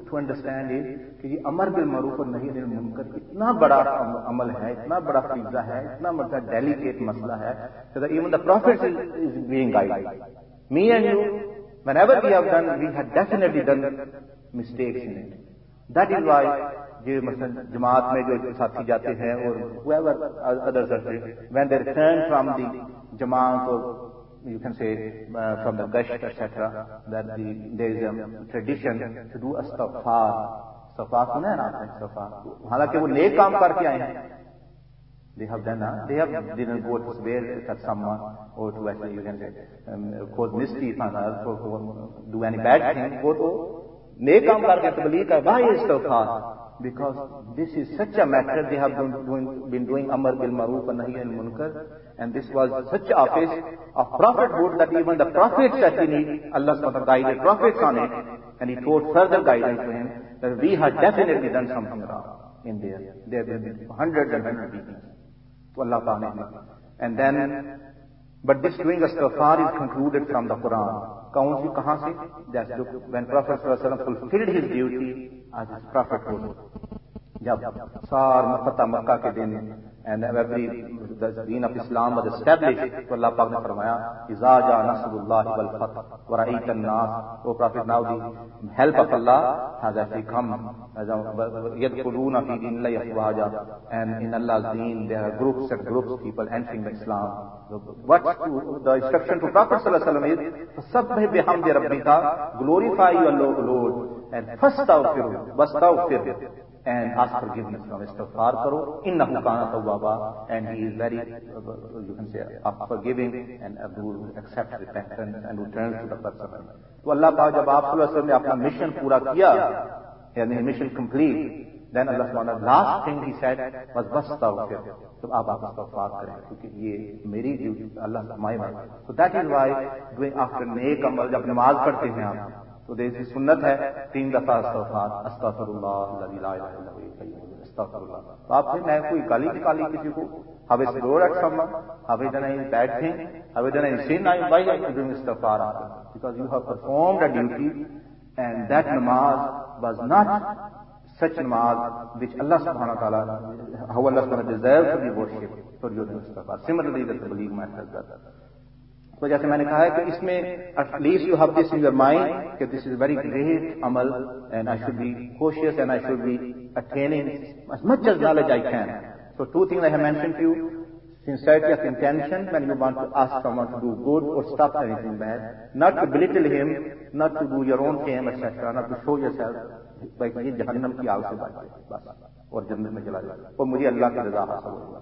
to understand is कि ये अमर बिल मरूफ और नही अनिल मुनकर इतना बड़ा अमल है, इतना बड़ा फरीज़ा है, इतना बड़ा डेलिकेट मसला है, so that even the Prophet is being guided. Me and you, whenever we have done, we had definitely done mistakes in it. That is why ये मसलन जमात में जो साथी जाते हैं और whoever others are when they return from the Jamaat or you can say from the gasht etc. that there is a tradition to do istighfar. इस्तिग़फ़ार सुना है ना आपने? इस्तिग़फ़ार, हालांकि वो नेक काम करके आए हैं. They have done, they didn't go to swear at someone or to actually you can say cause mischief on earth or do any bad thing. वो तो नेक काम करके तबलीग का. why इस्तिग़फ़ार? Because this is such a matter. They have been doing amar bil maroof and nahy anil munkar, and this was such a office of prophethood that even the prophets actually Allah subhanahu wa ta'ala guided prophets on it, and he taught further guidance to him that we had definitely done something wrong in there. There will be hundreds and hundreds of people. To Allah ta'ala. And then, but this doing istighfar is concluded from the Quran. कौन सी कहाँ से? That's when Prophet sallallahu alaihi wasallam fulfilled his duty as his prophethood. जब सार फतह मक्का के दिन and every the deen of Islam was established, तो अल्लाह पाक ने फरमाया इज़ा जा नस्रुल्लाहि वल फतह व रअयत अन्नास. O Prophet, now the help of Allah has actually come. यदखुलून fee दीनिल्लाहि अफ़वाजा, and in Allah's deen there are groups and groups people entering the Islam. What the instruction to Prophet sallallahu alaihi wasallam is fasabbih bihamdi rabbika, glorify your Lord, and wastaghfir and ask forgiveness from istighfar karo, innahu kana tawwaba, and he is very you can say forgiving and who accepts repentance and returns to the person. तो अल्लाह पाक जब आप सल्लल्लाहु अलैहि वसल्लम ने अपना mission पूरा किया, यानी mission complete, then Allah subhanahu last thing he said was wastaghfir. तो आप इस्तिग़फ़ार करें क्योंकि ये मेरी ड्यूटी अल्लाह हमारे बारे. So that is why doing after नेक अमल जब नमाज पढ़ते हैं आप तो देखिए सुन्नत है 3 दफा इस्तिग़फ़ार, अस्तग़फिरुल्लाह अल्लज़ी ला इलाहा इल्ला हुवा अस्तग़फिरुल्लाह. तो आप फिर मैं कोई गाली निकाली किसी को, have I scored at someone, have I done any bad thing, have I done any sin, why are you doing istighfar after? Because you have performed a duty, and that namaz was not such namaz which Allah subhanahu wa ta'ala, how Allah subhanahu wa ta'ala deserves to be worshipped for your istighfar. Similarly the tabligh matters that. तो जैसे मैंने कहा है कि इसमें at least you have this in your mind that this is a very great amal and I should be cautious and I should be attaining as much as knowledge I can. So 2 things I have mentioned to you: sincerity of intention when you want to ask someone to do good or stop anything bad, not to belittle him, not to do your own fame etc., not to show yourself like ये जहन्नम की आग से बच और जन्नत में चला जाए और मुझे अल्लाह की रज़ा हासिल होगा.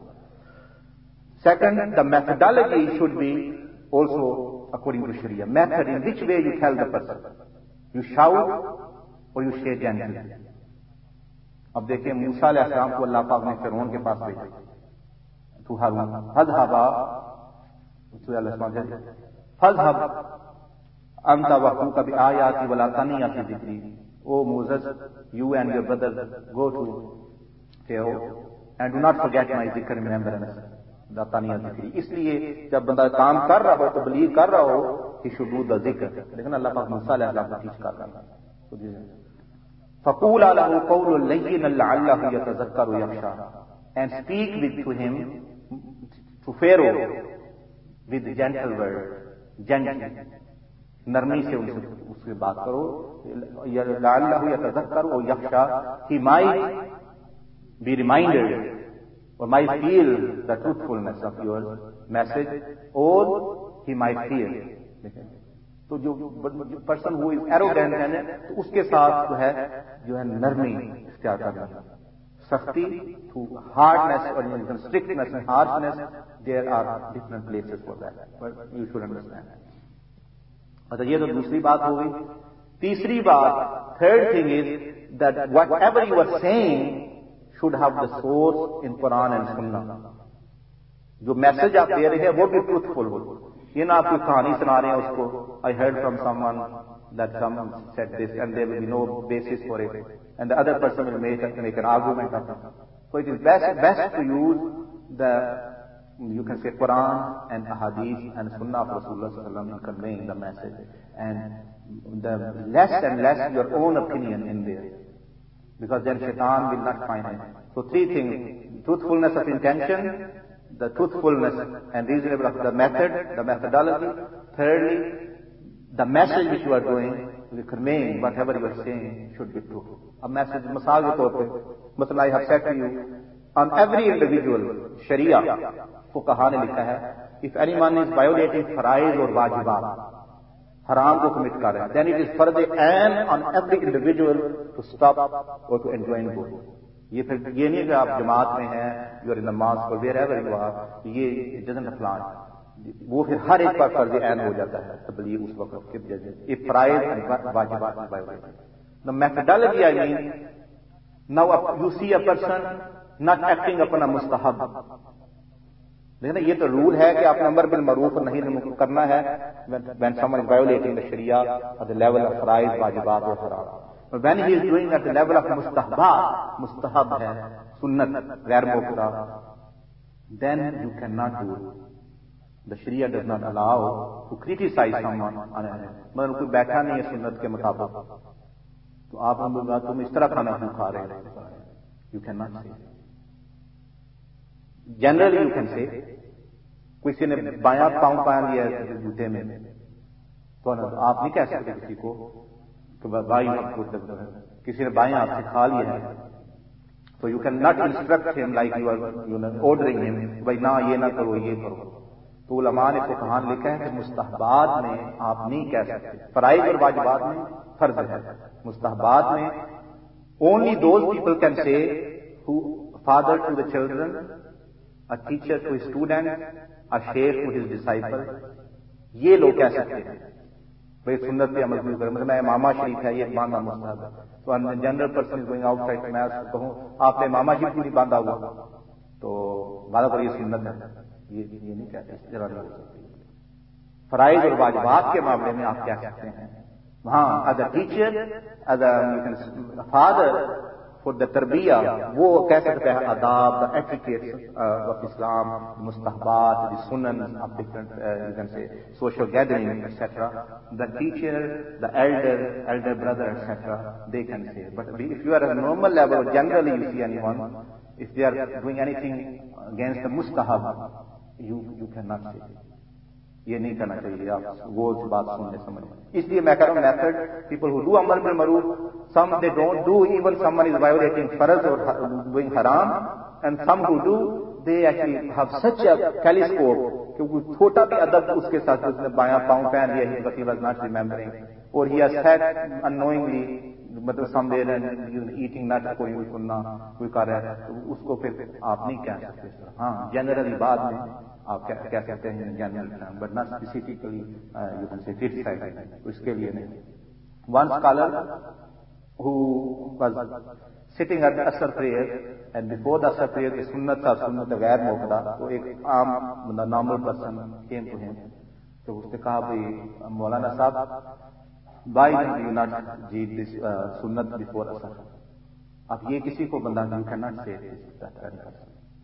Second, the methodology should be also according to Sharia. Method in which way you tell the person. You shout or you say gently. अब देखिए मूसा अलैहिस्सलाम को अल्लाह पाक ने फिरौन के पास भेजा. तो हारून फज़हबा, तो अल्लाह सुब्हानहू फज़हब अंता व अखूका बि आयाति वला तनिया फी ज़िक्री. O Moses, you and your brothers go to Pharaoh and do not forget my zikr, remembrance. दातानिया जिक्री. इसलिए जब बंदा काम कर रहा हो, तबलीग कर रहा हो, he should do the zikr. लेकिन अल्लाह पाक मूसा अलैहिस्सलाम को टीच कर रहा है. फक़ूला लहू क़ौलन लय्यिनन लअल्लहु यतज़क्करु यख़शा, and speak with to him, to Pharaoh, with gentle word, gently, नरमी से उससे बात करो. लअल्लहु यतज़क्करु यख़शा, he might be reminded or might feel the truthfulness of your message, or he might fear. तो जो person who is arrogant है तो उसके साथ जो है नरमी इख्तियार करना. सख्ती to hardness or even strictness and harshness, there are different places for that, but you should understand. अच्छा, ये तो दूसरी बात हो गई. तीसरी बात, third thing is that whatever you are saying should have the source in Quran and Sunnah. जो मैसेज आप दे रहे हैं वो भी ट्रूथफुल हो. ये ना आप कोई कहानी सुना रहे हैं उसको, I heard from someone that someone said this and there will be no basis for it, and the other person will make an argument of it. So it is best to use the you can say Quran and Ahadith and Sunnah of Rasulullah sallallahu alaihi wasallam in conveying the message, and the less and less your own opinion in there, because then shaitan will not find it. So three things: truthfulness of intention, the truthfulness and reasonable of the method, the methodology. Thirdly, the message which you are doing, conveying, whatever you are saying should be true. A message, misal ke taur pe, masala I have said to you, on every individual, Sharia, fuqaha ne likha hai, if anyone is violating faraiz or wajibat, haram ko commit kar raha hai, then it is fard ain on every individual to stop or to enjoin both. ये फिर ये नहीं कि आप जमात में हैं, you are in the mosque or wherever you are, ये it doesn't apply. वो फिर हर एक पर फर्ज ऐन हो जाता है तबलीग उस वक्त के जरिए. If faraiz and wajibat is violated. The methodology, I mean, now you see a person not acting upon a mustahab. देखना ये तो रूल है कि आपने अमर बिल मरूफ नहीं करना है when someone is violating the Sharia at the level of faraiz, wajibat or haram. But when he is doing at the level of mustahab, mustahab hai, sunnat, ghair muqta, then you cannot do it. The Sharia does not allow to criticize someone on it. मतलब कोई बैठा नहीं है सुन्नत के मुताबिक, तो आप तुम इस तरह खाना क्यों खा रहे हो? You cannot say. Generally you can say, किसी ने बायां पांव पहन लिया जूते में, तो आप नहीं कह सकते किसी को कि भाई किसी ने बायां हाथ से खा लिया है, तो you cannot instruct him like you are ordering him, भाई ना ये ना करो ये करो. तो उलमा ने फुकहान लिखा है कि मुस्तहबात में आप नहीं कह सकते, फराइज और वाजिबात में फर्ज है. मुस्तहबात में only those people can say who father to the children, a teacher to his student, a sheikh to his disciple, ये लोग कह सकते हैं भाई सुन्नत पे अमल क्यों करें. मतलब मैं मामा शरीफ है ये बांधना मुस्तहब है, तो general person is going outside, मैं कहूँ आपने मामा शरीफ नहीं बांधा हुआ तो वादा पर ये सुन्नत है, ये नहीं कहते, इस तरह नहीं हो सकती. फराइज और वाजिबात के मामले में आप कह सकते हैं. वहां as a teacher, as a father for the तरबिया, वो कह सकते हैं अदाब, द एटिकेट्स ऑफ इस्लाम, मुस्तहबात, द सुनन of different you can say social gathering etcetera. The teacher, the elder brother etcetera, they can say. But if you are at normal level, generally you see anyone, if they are doing anything against the mustahab, you cannot say. ये नहीं करना चाहिए. आप वो बात सुनने समझ. इसलिए मैं कह रहा हूँ method, people who do amr bil maruf, some they don't do, even someone is violating farz or doing haram, and some who do, they actually have such a telescope कि वो छोटा भी अदब उसके साथ, उसने बायां पांव पहन लिया, but he was not remembering, or he has said unknowingly, मतलब समवेयर एंड ईटिंग नट कोई सुनना कोई कर रहा है, तो उसको फिर आप नहीं कह सकते. हाँ जनरली बाद में आप कह सकते हैं general term, but not specifically you can say criticise, उसके लिए नहीं. One scholar who was sitting at the असर प्रेयर, एंड बिफोर द असर प्रेयर सुन्नत था, सुन्नत गैर मुक़द्दा, तो एक आम normal person came to him, तो उसने कहा भाई मौलाना साहब, why do you not read this sunnat before asar? अब ये किसी को बंदा you cannot say this.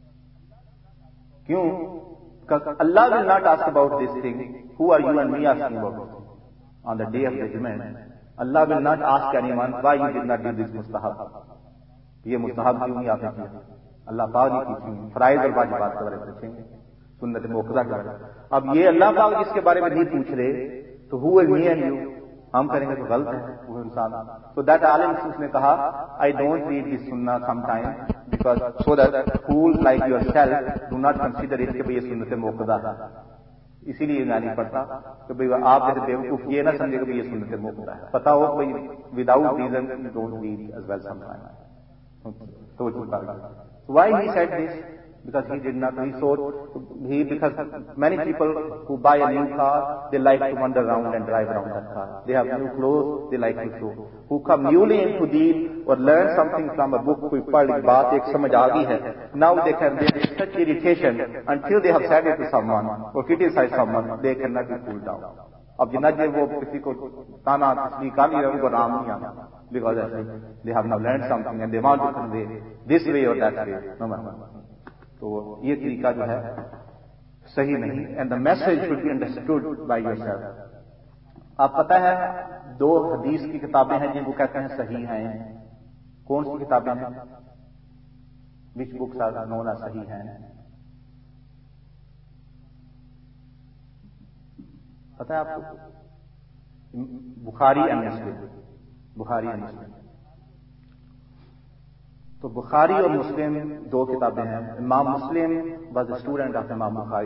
क्यों? Because Allah will not ask about this thing. Who are you and me asking about this thing? On the day of judgment, Allah will not ask anyone why you did not do this mustahab. ये मुस्तहब क्यों नहीं आपने किया? अल्लाह पाक ने पूछेंगे. फराइज और वाजिबात के बारे में पूछेंगे, सुन्नत मुक़द्दा के बारे में. अब ये अल्लाह पाक जिसके बारे में नहीं पूछ रहे, तो who are me and you? हम करेंगे तो गलत है वो इंसान. तो दैट आलिम उसने कहा, आई डोंट रीड दिस सुन्ना sometime because so that fool like yourself do not consider it कि भाई ये सुन्नत मुक़द्दा है, इसीलिए मैं नहीं पढ़ता कि भाई आप जैसे बेवकूफ ये ना समझे कि भाई ये सुन्नत मुक़द्दा है. पता हो भाई without reason you don't read as well sometime. तो चुप कर गया. Why he said this? Because he did not, because many people who buy a new car, they like to wander around and drive around that car. They have new clothes, they like to show. Who come newly into deen or learn something from a book, कोई पढ़ ली बात एक समझ आ गई है, now they can, there is such irritation until they have said it to someone or criticized someone, they cannot be cooled down. अब जितना जे वो किसी को ताना तस्लीह कर लिया, उनको राम नहीं आना, because they have now learned something and they want to convey this way or that way. No matter. तो ये तरीका जो है सही नहीं, and the message should be understood by yourself. आप पता है 2 हदीस की किताबें हैं जिनको कहते हैं सही हैं। कौन सी किताबें हैं? Which books are known as सही हैं? पता है आपको? Bukhari and Muslim. Bukhari and Muslim. तो बुखारी और मुस्लिम 2 किताबें हैं। इमाम Muslim was a student of इमाम बुखारी।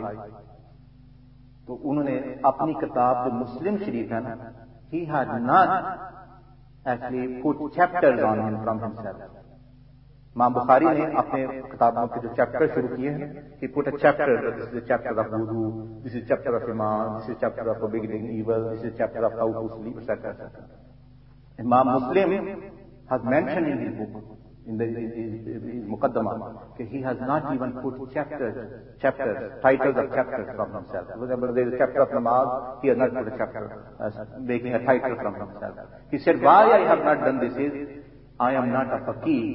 तो उन्होंने अपनी किताब जो मुस्लिम शरीफ है ना, he had not actually put chapters on him from himself. इमाम बुखारी ने अपने किताबों के जो चैप्टर शुरू किए हैं, he put a chapter, this is a chapter of wudu, this is chapter of iman, this is chapter of forbidding evil, this is chapter of how to sleep, etc. Imam Muslim has mentioned in his book, in his Muqaddamah, that he has not even put chapters, titles of chapters from himself. Whenever there is a chapter of namaz, he has not put a chapter, making a title from himself. He said, why I have not done this is, I am not a faqih.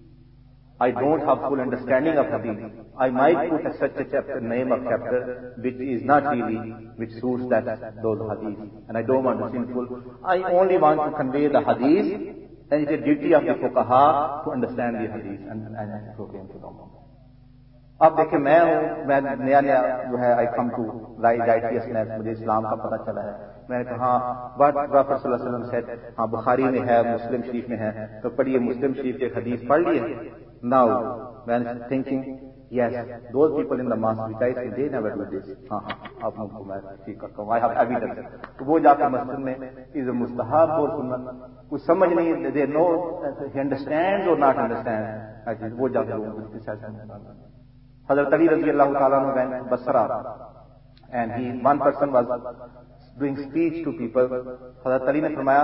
I don't have full understanding of hadith. I might put such a chapter, name of chapter, which is not really, which suits those hadith. And I don't want to sinful. I only want to convey the hadith, and it's a duty of the fuqaha to understand the hadith and proclaim to them. अब देखिए मैं नया जो है, I come to righteousness, मुझे इस्लाम का पता चला है। मैंने कहा what Prophet sallallahu alaihi wasallam said, हाँ बुखारी में है, मुस्लिम शरीफ में है, तो पढ़िए मुस्लिम शरीफ के हदीस पढ़ लिए। Now when thinking, yes, those people in the mosque which I see, they never do this. हाँ आप उनको मैं ठीक करता हूँ, I have evidence। तो वो जाकर मस्जिद में इस मुस्तहब और सुन्नत कुछ समझ नहीं, they know, he understands or not understand, वो जाकर वो Hazrat Ali radiallahu ta'ala anhu went to Basra, and one person was doing speech to people. Hazrat Ali ने फरमाया,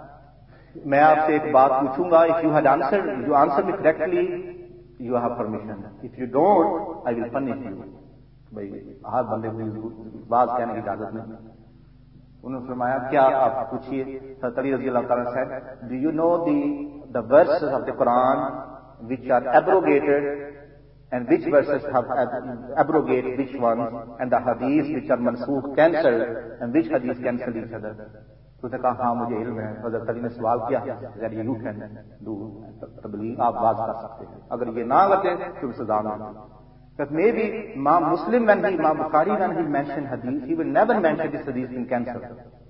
मैं आपसे एक बात पूछूंगा, if you answer me correctly, you have permission. If you don't, I will punish you. भाई हर बंदे को बात कहने की इजाजत नहीं। उन्होंने फरमाया क्या आप पूछिए। हज़रत अली रज़ियल्लाहु ताला said, do you know the verses of the Quran which are abrogated, and which verses have abrogate which ones, and the hadiths which are mansukh cancelled, and which hadiths cancel each other? तो उसने कहा हाँ मुझे इल्म है। हज़रत अली ने सवाल किया, that you can do तबलीग, आप बात कर सकते हैं, अगर ये ना करते तो सजा ना होती। But maybe Imam Muslim, Imam Bukhari, when he mentioned hadith, he will never mention this hadith in cancelled.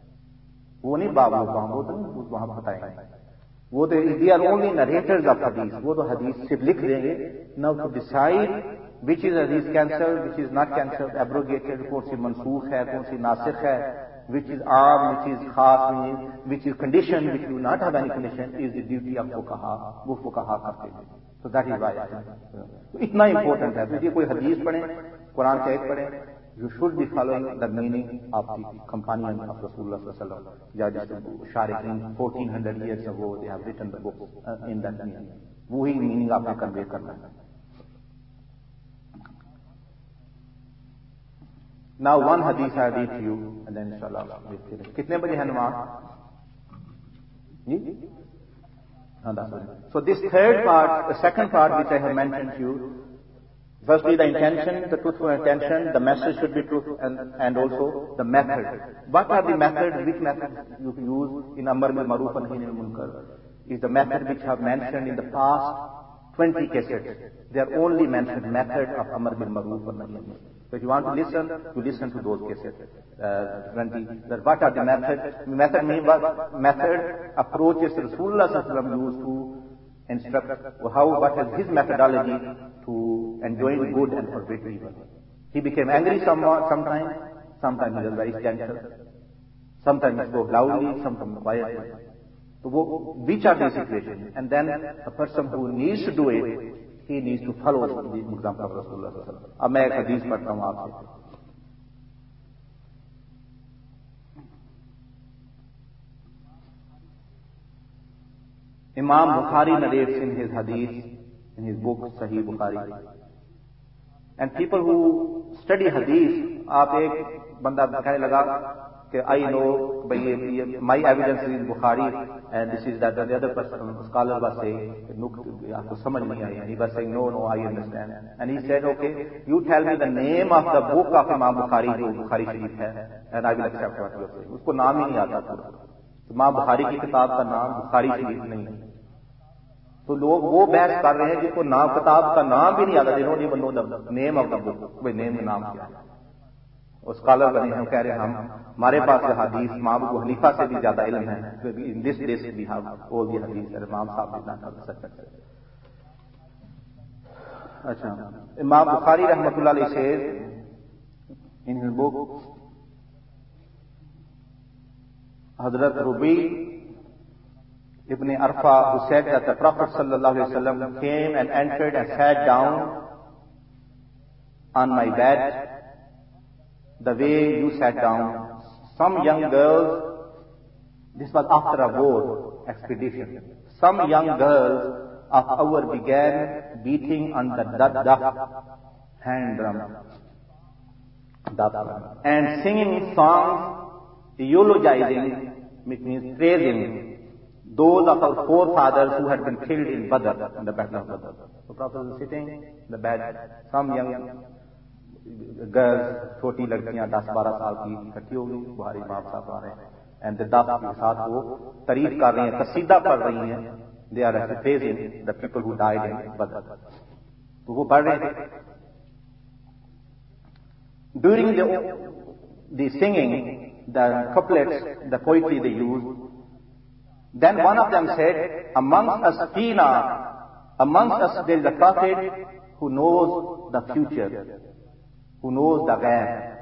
वो नहीं बाब वो तो वहां बताएंगे, वो तो they are only narrators of hadith, वो तो hadith सिर्फ लिख देंगे। Now to decide which is hadith cancelled, which is not cancelled, abrogated, कौन सी मनसूख है, कौन सी नासिख है, which is arm, which is khas, which is condition, which do not have any condition, is the duty of fuqaha, वो fuqaha करते हैं। So that is why तो इतना important है। तो ये कोई हदीस पढ़े, कुरान की आयत पढ़े, you should be following the meaning of the companion of Rasulullah sallallahu alaihi wasallam. या जिस शारिकीन 1400 years ago they have written the book in that meaning, वही meaning आपने convey करना है। Now one hadith I read to you, and then inshallah we'll finish. कितने बजे है नमाज? जी? हाँ 10 बजे। So this third part, the second part which I have mentioned to you, firstly the intention, the truthful intention, the message should be truthful, and also the method. What are the methods, which methods you use in Amr bil Maruf and Nahy anil Munkar? Is the method which I have mentioned in the past 20 cases. They are only mentioned method of Amr bil Maruf and Nahy anil Munkar. So if you want to listen to those cases. 20. What are the methods? Method means what? Method approaches Rasulullah sallallahu alaihi wasallam used to instruct what is his methodology to enjoin good and forbid evil. He became angry sometimes he was very gentle, sometimes he spoke loudly, sometimes quietly. So which are these situations? And then a person who needs to do it, he needs to follow the example of Rasulullah sallallahu alaihi wasallam. अब मैं एक हदीस पढ़ता हूँ आपसे। Imam Bukhari narrates in his hadith, in his book Sahih Bukhari. And people who study hadith, आप एक बंदा कहने लगा I know, my evidence is in Bukhari, and this is that the other person, scholar was saying, aapko samajh nahi aayi. And he was saying, no, I understand. And he said, okay, you tell me the name of the book of Imam Bukhari, jo Bukhari Sharif hai, and I will accept what you are saying. Usko naam hi nahi aata pura. तो Imam Bukhari की किताब का नाम बुखारी शरीफ नहीं है. तो लोग वो बहस कर रहे हैं जिनको नाम किताब का नाम भी नहीं आता. They don't even know the name of the book. भाई नेम नाम क्या है. और स्कॉलर बने हैं, कह रहे हैं हमारे पास हदीस इमाम अबू हनीफा से भी ज्यादा इल्म है. In this days we have all the हदीस दैट इमाम साहब डिड नॉट एक्सेप्ट. अच्छा, इमाम बुखारी रहमतुल्लाह अलैह से in his book Hazrat Rubi ibn Arfa, who said that the Prophet sallallahu alaihi wasallam came and entered and sat down on my bed the way you sat down. Some young girls, this was after a war expedition, some young girls of ours began beating on the daf, hand drum, and singing songs eulogizing, which means praising those of our forefathers who had been killed in Badr, in the battle of Badr. The Prophet was sitting in the bed, some young girls, छोटी लड़कियां 10-12 साल की इकट्ठी हो गई, बुखारी इमाम साहब आ रहे हैं, and the daf के साथ वो तारीफ कर रही हैं, कसीदा पढ़ रही हैं. They are praising the people who died in Badr. तो वो पढ़ रहे थे. During the singing, the couplets, the poetry they used, then one of them said, amongst us there is a prophet who knows the future, who knows the ghaib.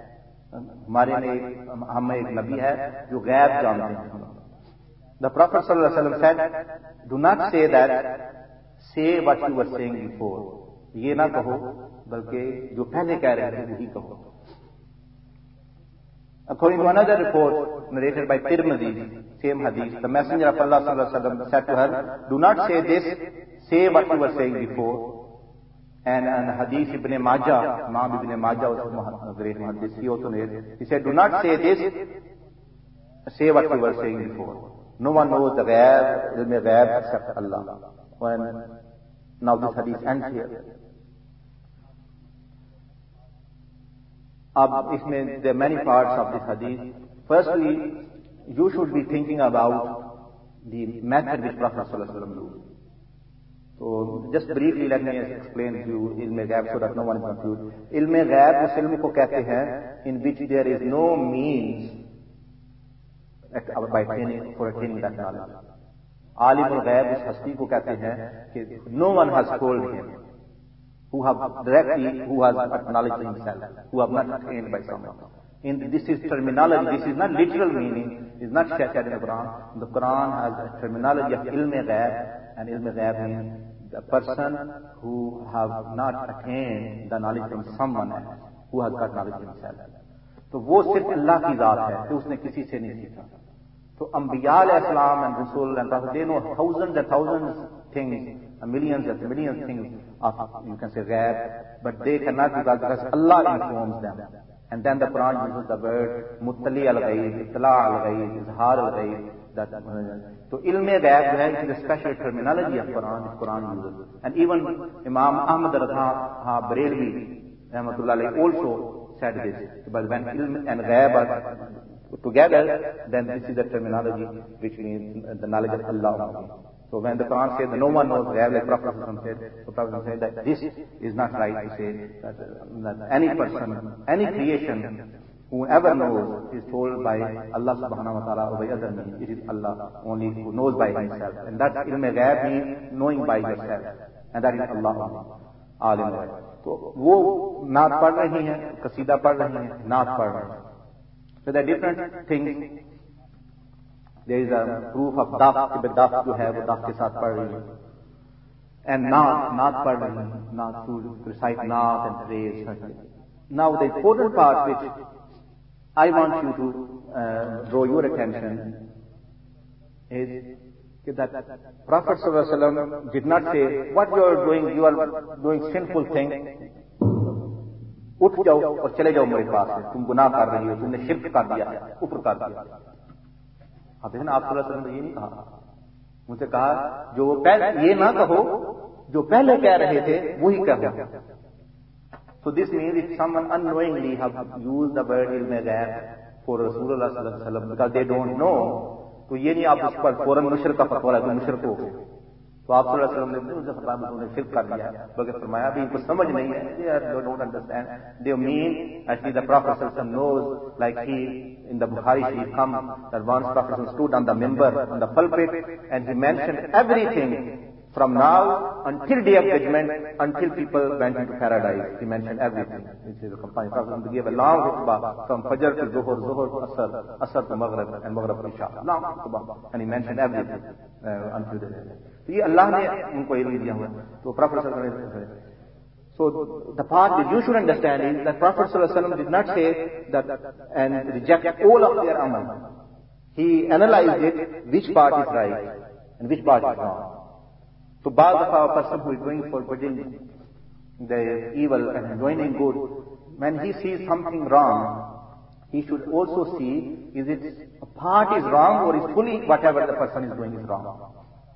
हमें एक नबी है जो गैब जानते हैं. The Prophet sallallahu alaihi wasallam said, do not say that, say what you were saying before. ये ना कहो, बल्कि जो पहले कह रहे थे वही कहो. According to another report narrated by Tirmidhi, same hadith, the Messenger of Allah sallallahu alaihi wasallam said to her, do not say this, say what you were saying before. And hadith Ibn Majah, Imam Ibn Majah was a great hadith, he also narrated, he said, do not say this, say what you were saying before. No one knows the ghaib, ilm ghaib except Allah. When now this hadith ends here. There are many parts of this hadith. Firstly, you should be thinking about the method which Prophet ﷺ used. So, just briefly let me explain to you ilm ghaib so that no one is confused. Ilm ghaib उस ilm को कहते हैं in which there is no means by attaining for attaining that knowledge. Alim al-ghaib उस हस्ती को कहते हैं कि no one has told him, who have acknowledged himself, who have not attained by someone. This is terminology, this is not literal meaning, it is not said in the Quran. The Quran has a terminology of ilm ghaib, and ilm ghaib means the person who have not attained the knowledge from someone else, who has got knowledge himself. तो वो सिर्फ अल्लाह की जात है कि उसने किसी से नहीं सीखा. तो अंबिया अलैहिस्सलाम and Rasul and Prophet, they know thousands and thousands things, millions and millions things of, you can say, ghaib, but they cannot do that because Allah informs them. And then the Quran uses the word muttali al-ghaib, itla al-ghaib, izhar al-ghaib. So ilm ghaib is a special terminology of Quran, which Quran uses. And even Imam Ahmad Radha Barelvi rahmatullah alayhi also said this. But when ilm and ghaib are together, then this is the terminology which means the knowledge of Allah. So when the Quran says that no one knows ghaib, like Prophet said, the Prophet said that this is not right to say that any person, any creation, whoever knows is told by Allah subhanahu wa ta'ala or by other means. It is Allah only who knows by himself. And that ilm ghaib means knowing by yourself. And that is Allah alim ghaib. So वो नात पढ़ रही हैं, कसीदा पढ़ रही हैं, नात पढ़ रही हैं. So there are different things. There is a proof of daf, कि daf जो है वो daf के साथ पढ़ रही है. And naat पढ़ रही है, naat to recite naat and praise. Now the important part which I want you to draw your attention is that Prophet ﷺ did not say, what you are doing sinful thing. उठ जाओ और चले जाओ मेरे पास से, तुम गुनाह कर रही हो, तुमने शिर्क कर दिया, कुफ्र कर दिया। आप देखें आप सल्लल्लाहु अलैहि वसल्लम ने ये नहीं कहा, मुझसे कहा जो पहले, ये ना कहो जो पहले कह रहे थे वही कहो। So this means if someone unknowingly have used the word ilm ghaib for Rasulullah sallallahu alaihi wasallam because they don't know, तो ये नहीं आप उस पर फौरन मुशरिक का फतवा लगा, मुशरिक हो गए। तो आप सल्लल्लाहु अलैहि वसल्लम ने उनसे फरमाया उन्होंने शिर्क कर दिया, बल्कि फरमाया अभी इनको समझ नहीं है, they don't understand, they mean actually the Prophet sallallahu alaihi wasallam knows, like he in the Bukhari Sharif come that once Prophet stood on the minbar, on the pulpit, and he mentioned everything from now until day of judgment, until people went into paradise. He mentioned everything. This is a companion. Prophet gave a long khutbah from Fajr to Zuhur, Zuhur to Asr, Asr to Maghrib, and Maghrib to Isha. Long khutbah. And he mentioned everything until the day. So ये अल्लाह ने उनको इल्म दिया हुआ है। तो Prophet so the part that you should understand is that Prophet ﷺ did not say that and reject all of their amal. He analyzed it, which part is right and which part is wrong. So, बाद दफा a person who is going forbidding the evil and joining good, when he sees something wrong, he should also see, is it a part is wrong or is fully whatever the person is doing is wrong.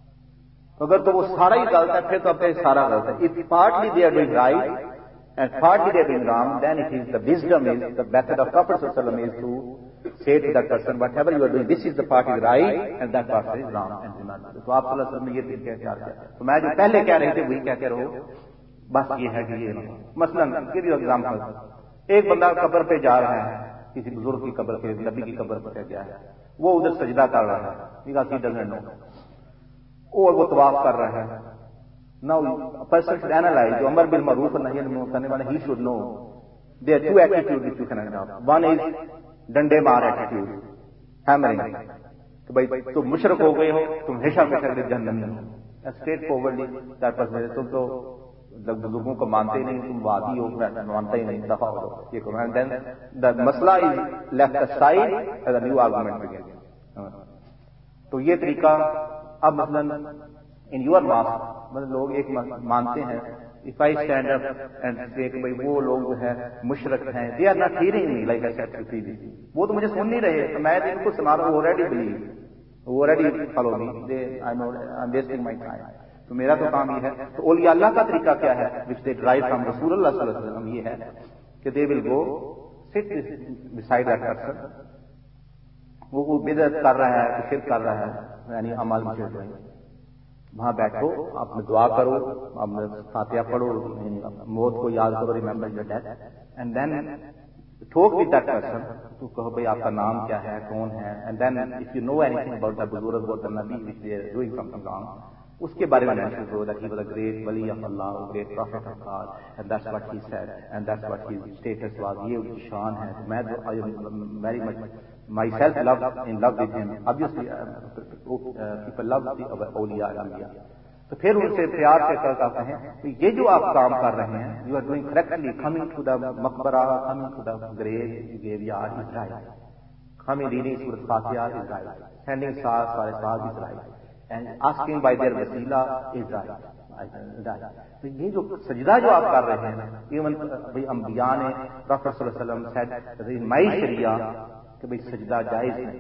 अगर तो वो सारा ही गलत है, फिर तो अपने सारा गलत है. If partly they are doing right and partly they are doing wrong, then it is the wisdom is, the method of Prophet ﷺ is to say to that person, whatever you are doing, this is the part is right and that part is wrong. And remember. तो आप सल्लल्लाहु अलैहि वसल्लम ने ये तरीका इख्तियार किया. तो मैं जो पहले कह रहे थे वही कहते रहो, बस ये है कि ये ना. मसलन गिव यू एग्जांपल, एक बंदा कब्र पे जा रहा है, किसी बुजुर्ग की कब्र पे, नबी की कब्र पे गया है, वो उधर सजदा कर रहा है, बिकॉज़ ही डजंट नो, और वो तवाफ कर रहा है. Now a person should analyze, जो अमर बिल मरूफ और नही अनिल मुनकर करने वाला, he should know there are two attitudes which you can adopt. One is डंडे मार एटीट्यूड, हैमरिंग, तो भाई तुम मुशरक हो गए हो, तुम हमेशा हमेशा के जहन्नमी हो. स्ट्रेट फॉरवर्डली दैट पर्सन, तुम तो बुजुर्गों को मानते ही नहीं, तुम वादी हो, मानते ही नहीं, दफा हो, ये करो. एंड देन द मसला is left aside as a new argument begin. तो ये तरीका अब मसलन इन यूर मास्क, मतलब लोग एक मानते हैं, if I stand up and say भाई वो लोग जो है मुशरक हैं, they are not hearing me like I said previously, वो तो मुझे सुन नहीं रहे, तो मैं इनको सुना रहा हूँ, already believe, already follow me, they I know I am wasting my time. तो मेरा तो काम ये है. तो औलिया अल्लाह का तरीका क्या है, विच दे ड्राइव फ्रॉम रसूलुल्लाह सल्लल्लाहु अलैहि वसल्लम, ये है कि they will go sit beside that person, वो बिदअत कर रहा है, शिर्क कर रहा है, यानी अमल में वहां बैठो, आपने दुआ करो, आपने फातिहा पढ़ो, मौत को याद करो, remember your death, and then talk with that person. तो कहो भाई आपका नाम क्या है, कौन है, and then if you know anything about the बुजुर्ग और द नबी which they are doing something wrong, उसके बारे में मेंशन करो that he was a great वली of Allah, great prophet of God, and that's what he said and that's what his status was, ये उसकी शान है. तो मैं तो I am very much myself in love with him. Obviously people love the awliya anbiya. तो फिर उनसे प्यार से कहते हैं तो ये जो आप काम कर रहे हैं, you are doing correctly, coming to the maqbara, coming to the graveyard is right, coming reading Surah Fatiha is right, sending salat is right, and asking by their wasila is right. तो ये जो सजदा जो आप कर रहे हैं, even भाई अंबिया ने, प्रॉफेट सल्लल्लाहु अलैहि वसल्लम सेड इन माय शरिया कि भाई सजदा जायज नहीं,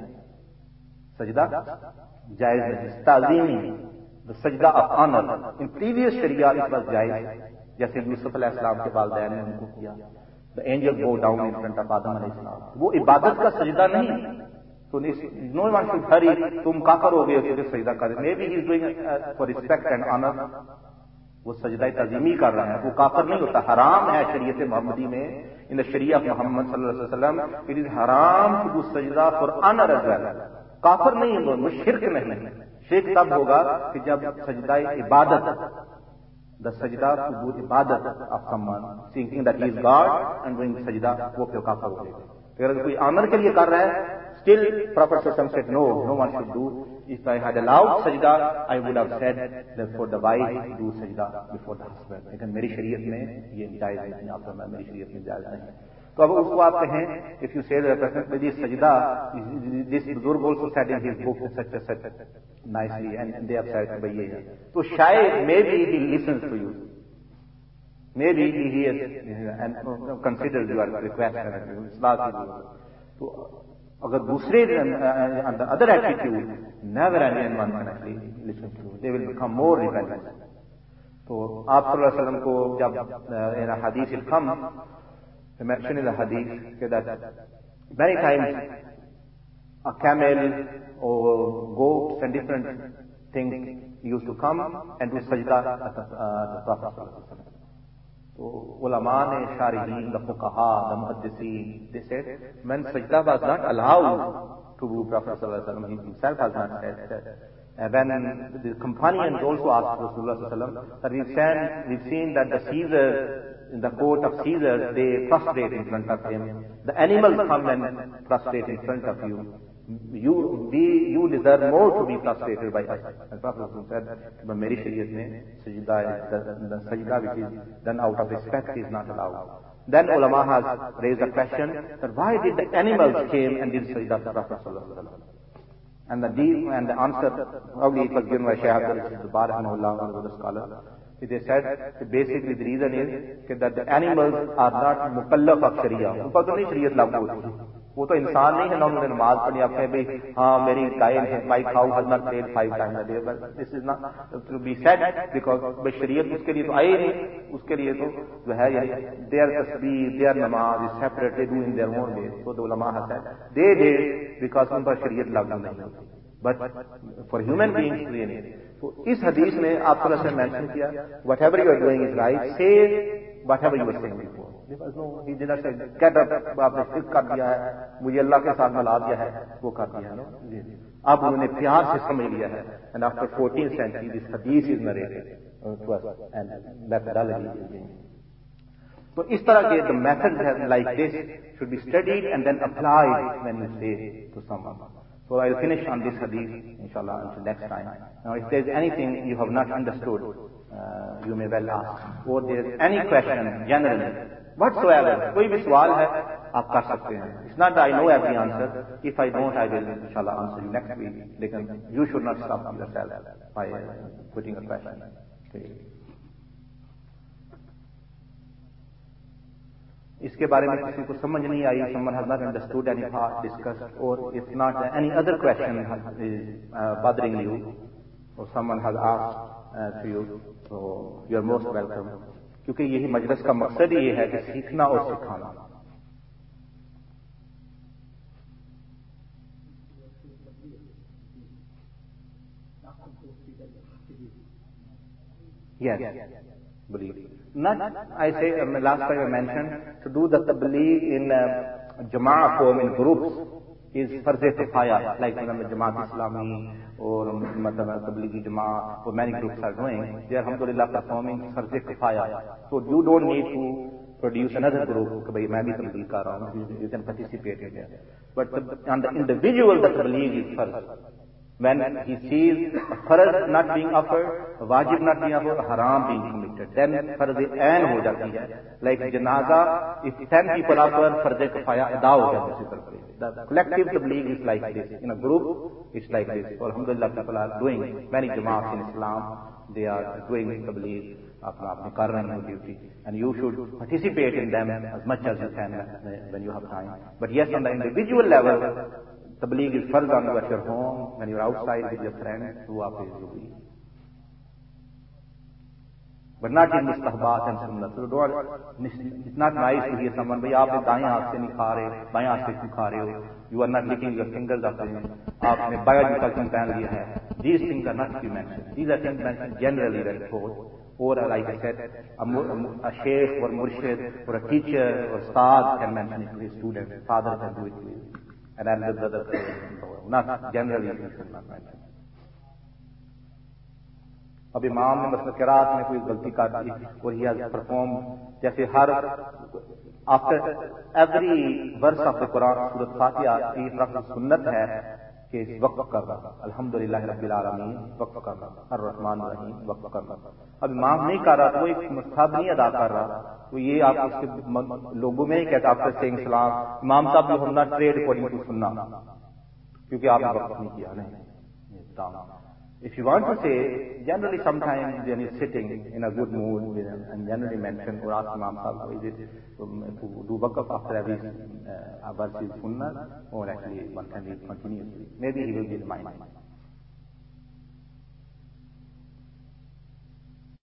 सजदा जायज नहीं, ताज़ीमी, द सजदा ऑफ ऑनर. इन प्रीवियस शरिया इट वाज जायज, जैसे यूसुफ अलैहिस्सलाम के वालिदैन ने उनको किया, the angel go down in front of Adam अलैहिस्सलाम, वो इबादत का सजदा नहीं. तो नो वन शुड हरी, तुम काफिर हो गए हो तो सजदा कर, maybe he is doing for respect and honour, वो सजदा ताज़ीमी कर रहा है, वो काफिर नहीं होता. हराम है शरीयत मोहम्मदी में, इन द शरिया ऑफ मोहम्मद सल्लल्लाहु अलैहि वसल्लम, इट इज हराम टू डू सजदा फॉर ऑनर एज वेल. काफिर नहीं है, मुश्रिक नहीं. शिर्क तब होगा कि जब सजदा इबादत, द सजदा टू डू इबादत of someone, thinking that he is God and doing सजदा, वो फिर काफिर हो जाएगा. अगर कोई ऑनर के लिए कर रहा है, still Prophet Sallallahu said no one should do. If I had allowed sajda, I would have said that for the wife do sajda before the husband. लेकिन मेरी शरीयत में ये जायज नहीं, आपका मेरी शरीयत में जायज नहीं. तो अब उसको आप कहें, if you say that person this sajda, this बुजुर्ग also said in his book such nicely, and they have said भाई ये है, तो शायद maybe he listens to you. Maybe he hears and considers your request and islah की जरूरत. तो अगर दूसरे the other attitude, never anyone can actually listen to you. They will become more rebellious. तो आप सल्लल्लाहु अलैहि वसल्लम को जब in a hadith will come, mention in the hadith that many times a camel or goats and different things used to come and do sajda at the Prophet sallallahu alaihi wasallam. So ulama ne, sharihin, the fuqaha, the muhaddithin, they said when sajda was not allowed to do, Prophet sallallahu alaihi wasallam himself has not said that. When the companions also asked Rasulullah sallallahu alaihi wasallam, that we've seen that the Caesars, in the court of Caesar, they prostrate in front of him. The animals come and prostrate in front of you. You deserve more to be prostrated by us. And Prophet said, but Meri Shariyat mein sajda, the sajda which is done out of respect is not allowed. Then ulama has raised a question that why did the animals came and did sajda to Prophet sallallahu alaihi wasallam? And the answer, probably it was given by Shaykh Abdul Jabbar rahimahullah, one of the scholars. They said that basically the reason is that the animals are not mukallaf of Sharia. उनको तो नहीं शरीयत लागू होती, वो तो इंसान नहीं है ना, उन्होंने नमाज पढ़ी, आप कहे भाई हाँ मेरी गाय है, my cow has not prayed 5 times a day, but this is not to be said because भाई शरीयत उसके लिए तो आई नहीं, उसके लिए तो जो है their tasbih, their namaz is separate, they do in their own way. So the ulama has said they did because उन पर शरीयत लागू नहीं होती, but for human beings they नहीं. तो इस हदीस में आप थोड़ा सा मेंशन किया, whatever you are doing is right, say whatever you were saying before. Because no, he did not say get up, आपने शिर्क कर दिया है, मुझे अल्लाह के साथ मिला दिया है, वो कर दिया है. अब उन्होंने प्यार से समझ लिया है. And after 14th century this hadith is narrated to us and methodology is being. तो इस तरह के the methods like this should be studied and then applied when you say to someone. So I will finish on this hadith, inshallah, until next time. Now, if there is anything you have not understood, you may well ask. Or there is any question, generally, whatsoever, कोई भी सवाल है, आप कर सकते हैं. It's not that I know every answer. If I don't, I will, inshallah, answer you next week. Lekin you should not stop yourself by putting a question. Okay. इसके बारे में किसी को समझ नहीं आई, someone has not understood any part discussed, or if not any other question is bothering you, or someone has asked to you, so you are most welcome. क्योंकि यही मजलिस का मकसद ही ये है कि सीखना और सिखाना. Yes, believe. Not, I say, last time I mentioned, to do the tabligh in jama'ah form in groups is farz kifaya, like Jamaat Islami or tablighi jama'ah, or many groups are doing. They are alhamdulillah performing farz kifaya. So you don't need to produce another group, कि भाई मैं भी tabligh कर रहा हूँ, you can participate in it. But on the individual, the tabligh is farz. When he sees a farz not being offered, a wajib not being offered, a haram being committed, then farz ain ho jati hai. Like janaza, if 10 people offer, farz kifaya ada ho jati hai. The collective tabligh is like this. In a group, it's like this. Alhamdulillah, people are doing many jamaats in Islam. They are doing tabligh, apne kar rahe hain duty, and you should participate in them as much as you can when you have time. But yes, on the individual level, tabligh is farz on you at your home, when you're outside with your friends, who are you. But not in mustahbat and sunnah. So it's not nice to hear someone, bhai aap दाएं हाथ से नहीं खा रहे, बाएं हाथ से क्यों खा रहे हो? You are not licking your fingers after him. आपने biological पहन लिया है. These things are not to be mentioned. These are things mentioned generally when told. Or like I said, a sheikh or murshid or a teacher or ustad can mention it to his student. Father can do it to his. And elder brother, not generally you should not mention. अब इमाम ने मतलब किरात में कोई गलती कर दी और he has performed, जैसे हर after every verse of the Quran, सूरत फातिहा की तरफ सुन्नत है कि वक्फ कर रहा, अल्हम्दुलिल्लाह रब्बिल आलमीन वक्फ कर रहा, अर्रहमान रहीम वक्फ कर रहा. अब इमाम नहीं कर रहा तो वो एक मुस्तहब नहीं अदा कर रहा, तो ये आप उसके लोगों में ही कहते after saying सलाम, इमाम साहब you have not prayed according to सुन्ना, क्योंकि आपने वक्फ नहीं किया. नहीं, If you want to say, generally sometimes when he's sitting in a good mood and generally mention or ask Imam Sahib, how is it to do waqf after every verse is sunnah, or actually one can read continuously. Maybe he will be reminded.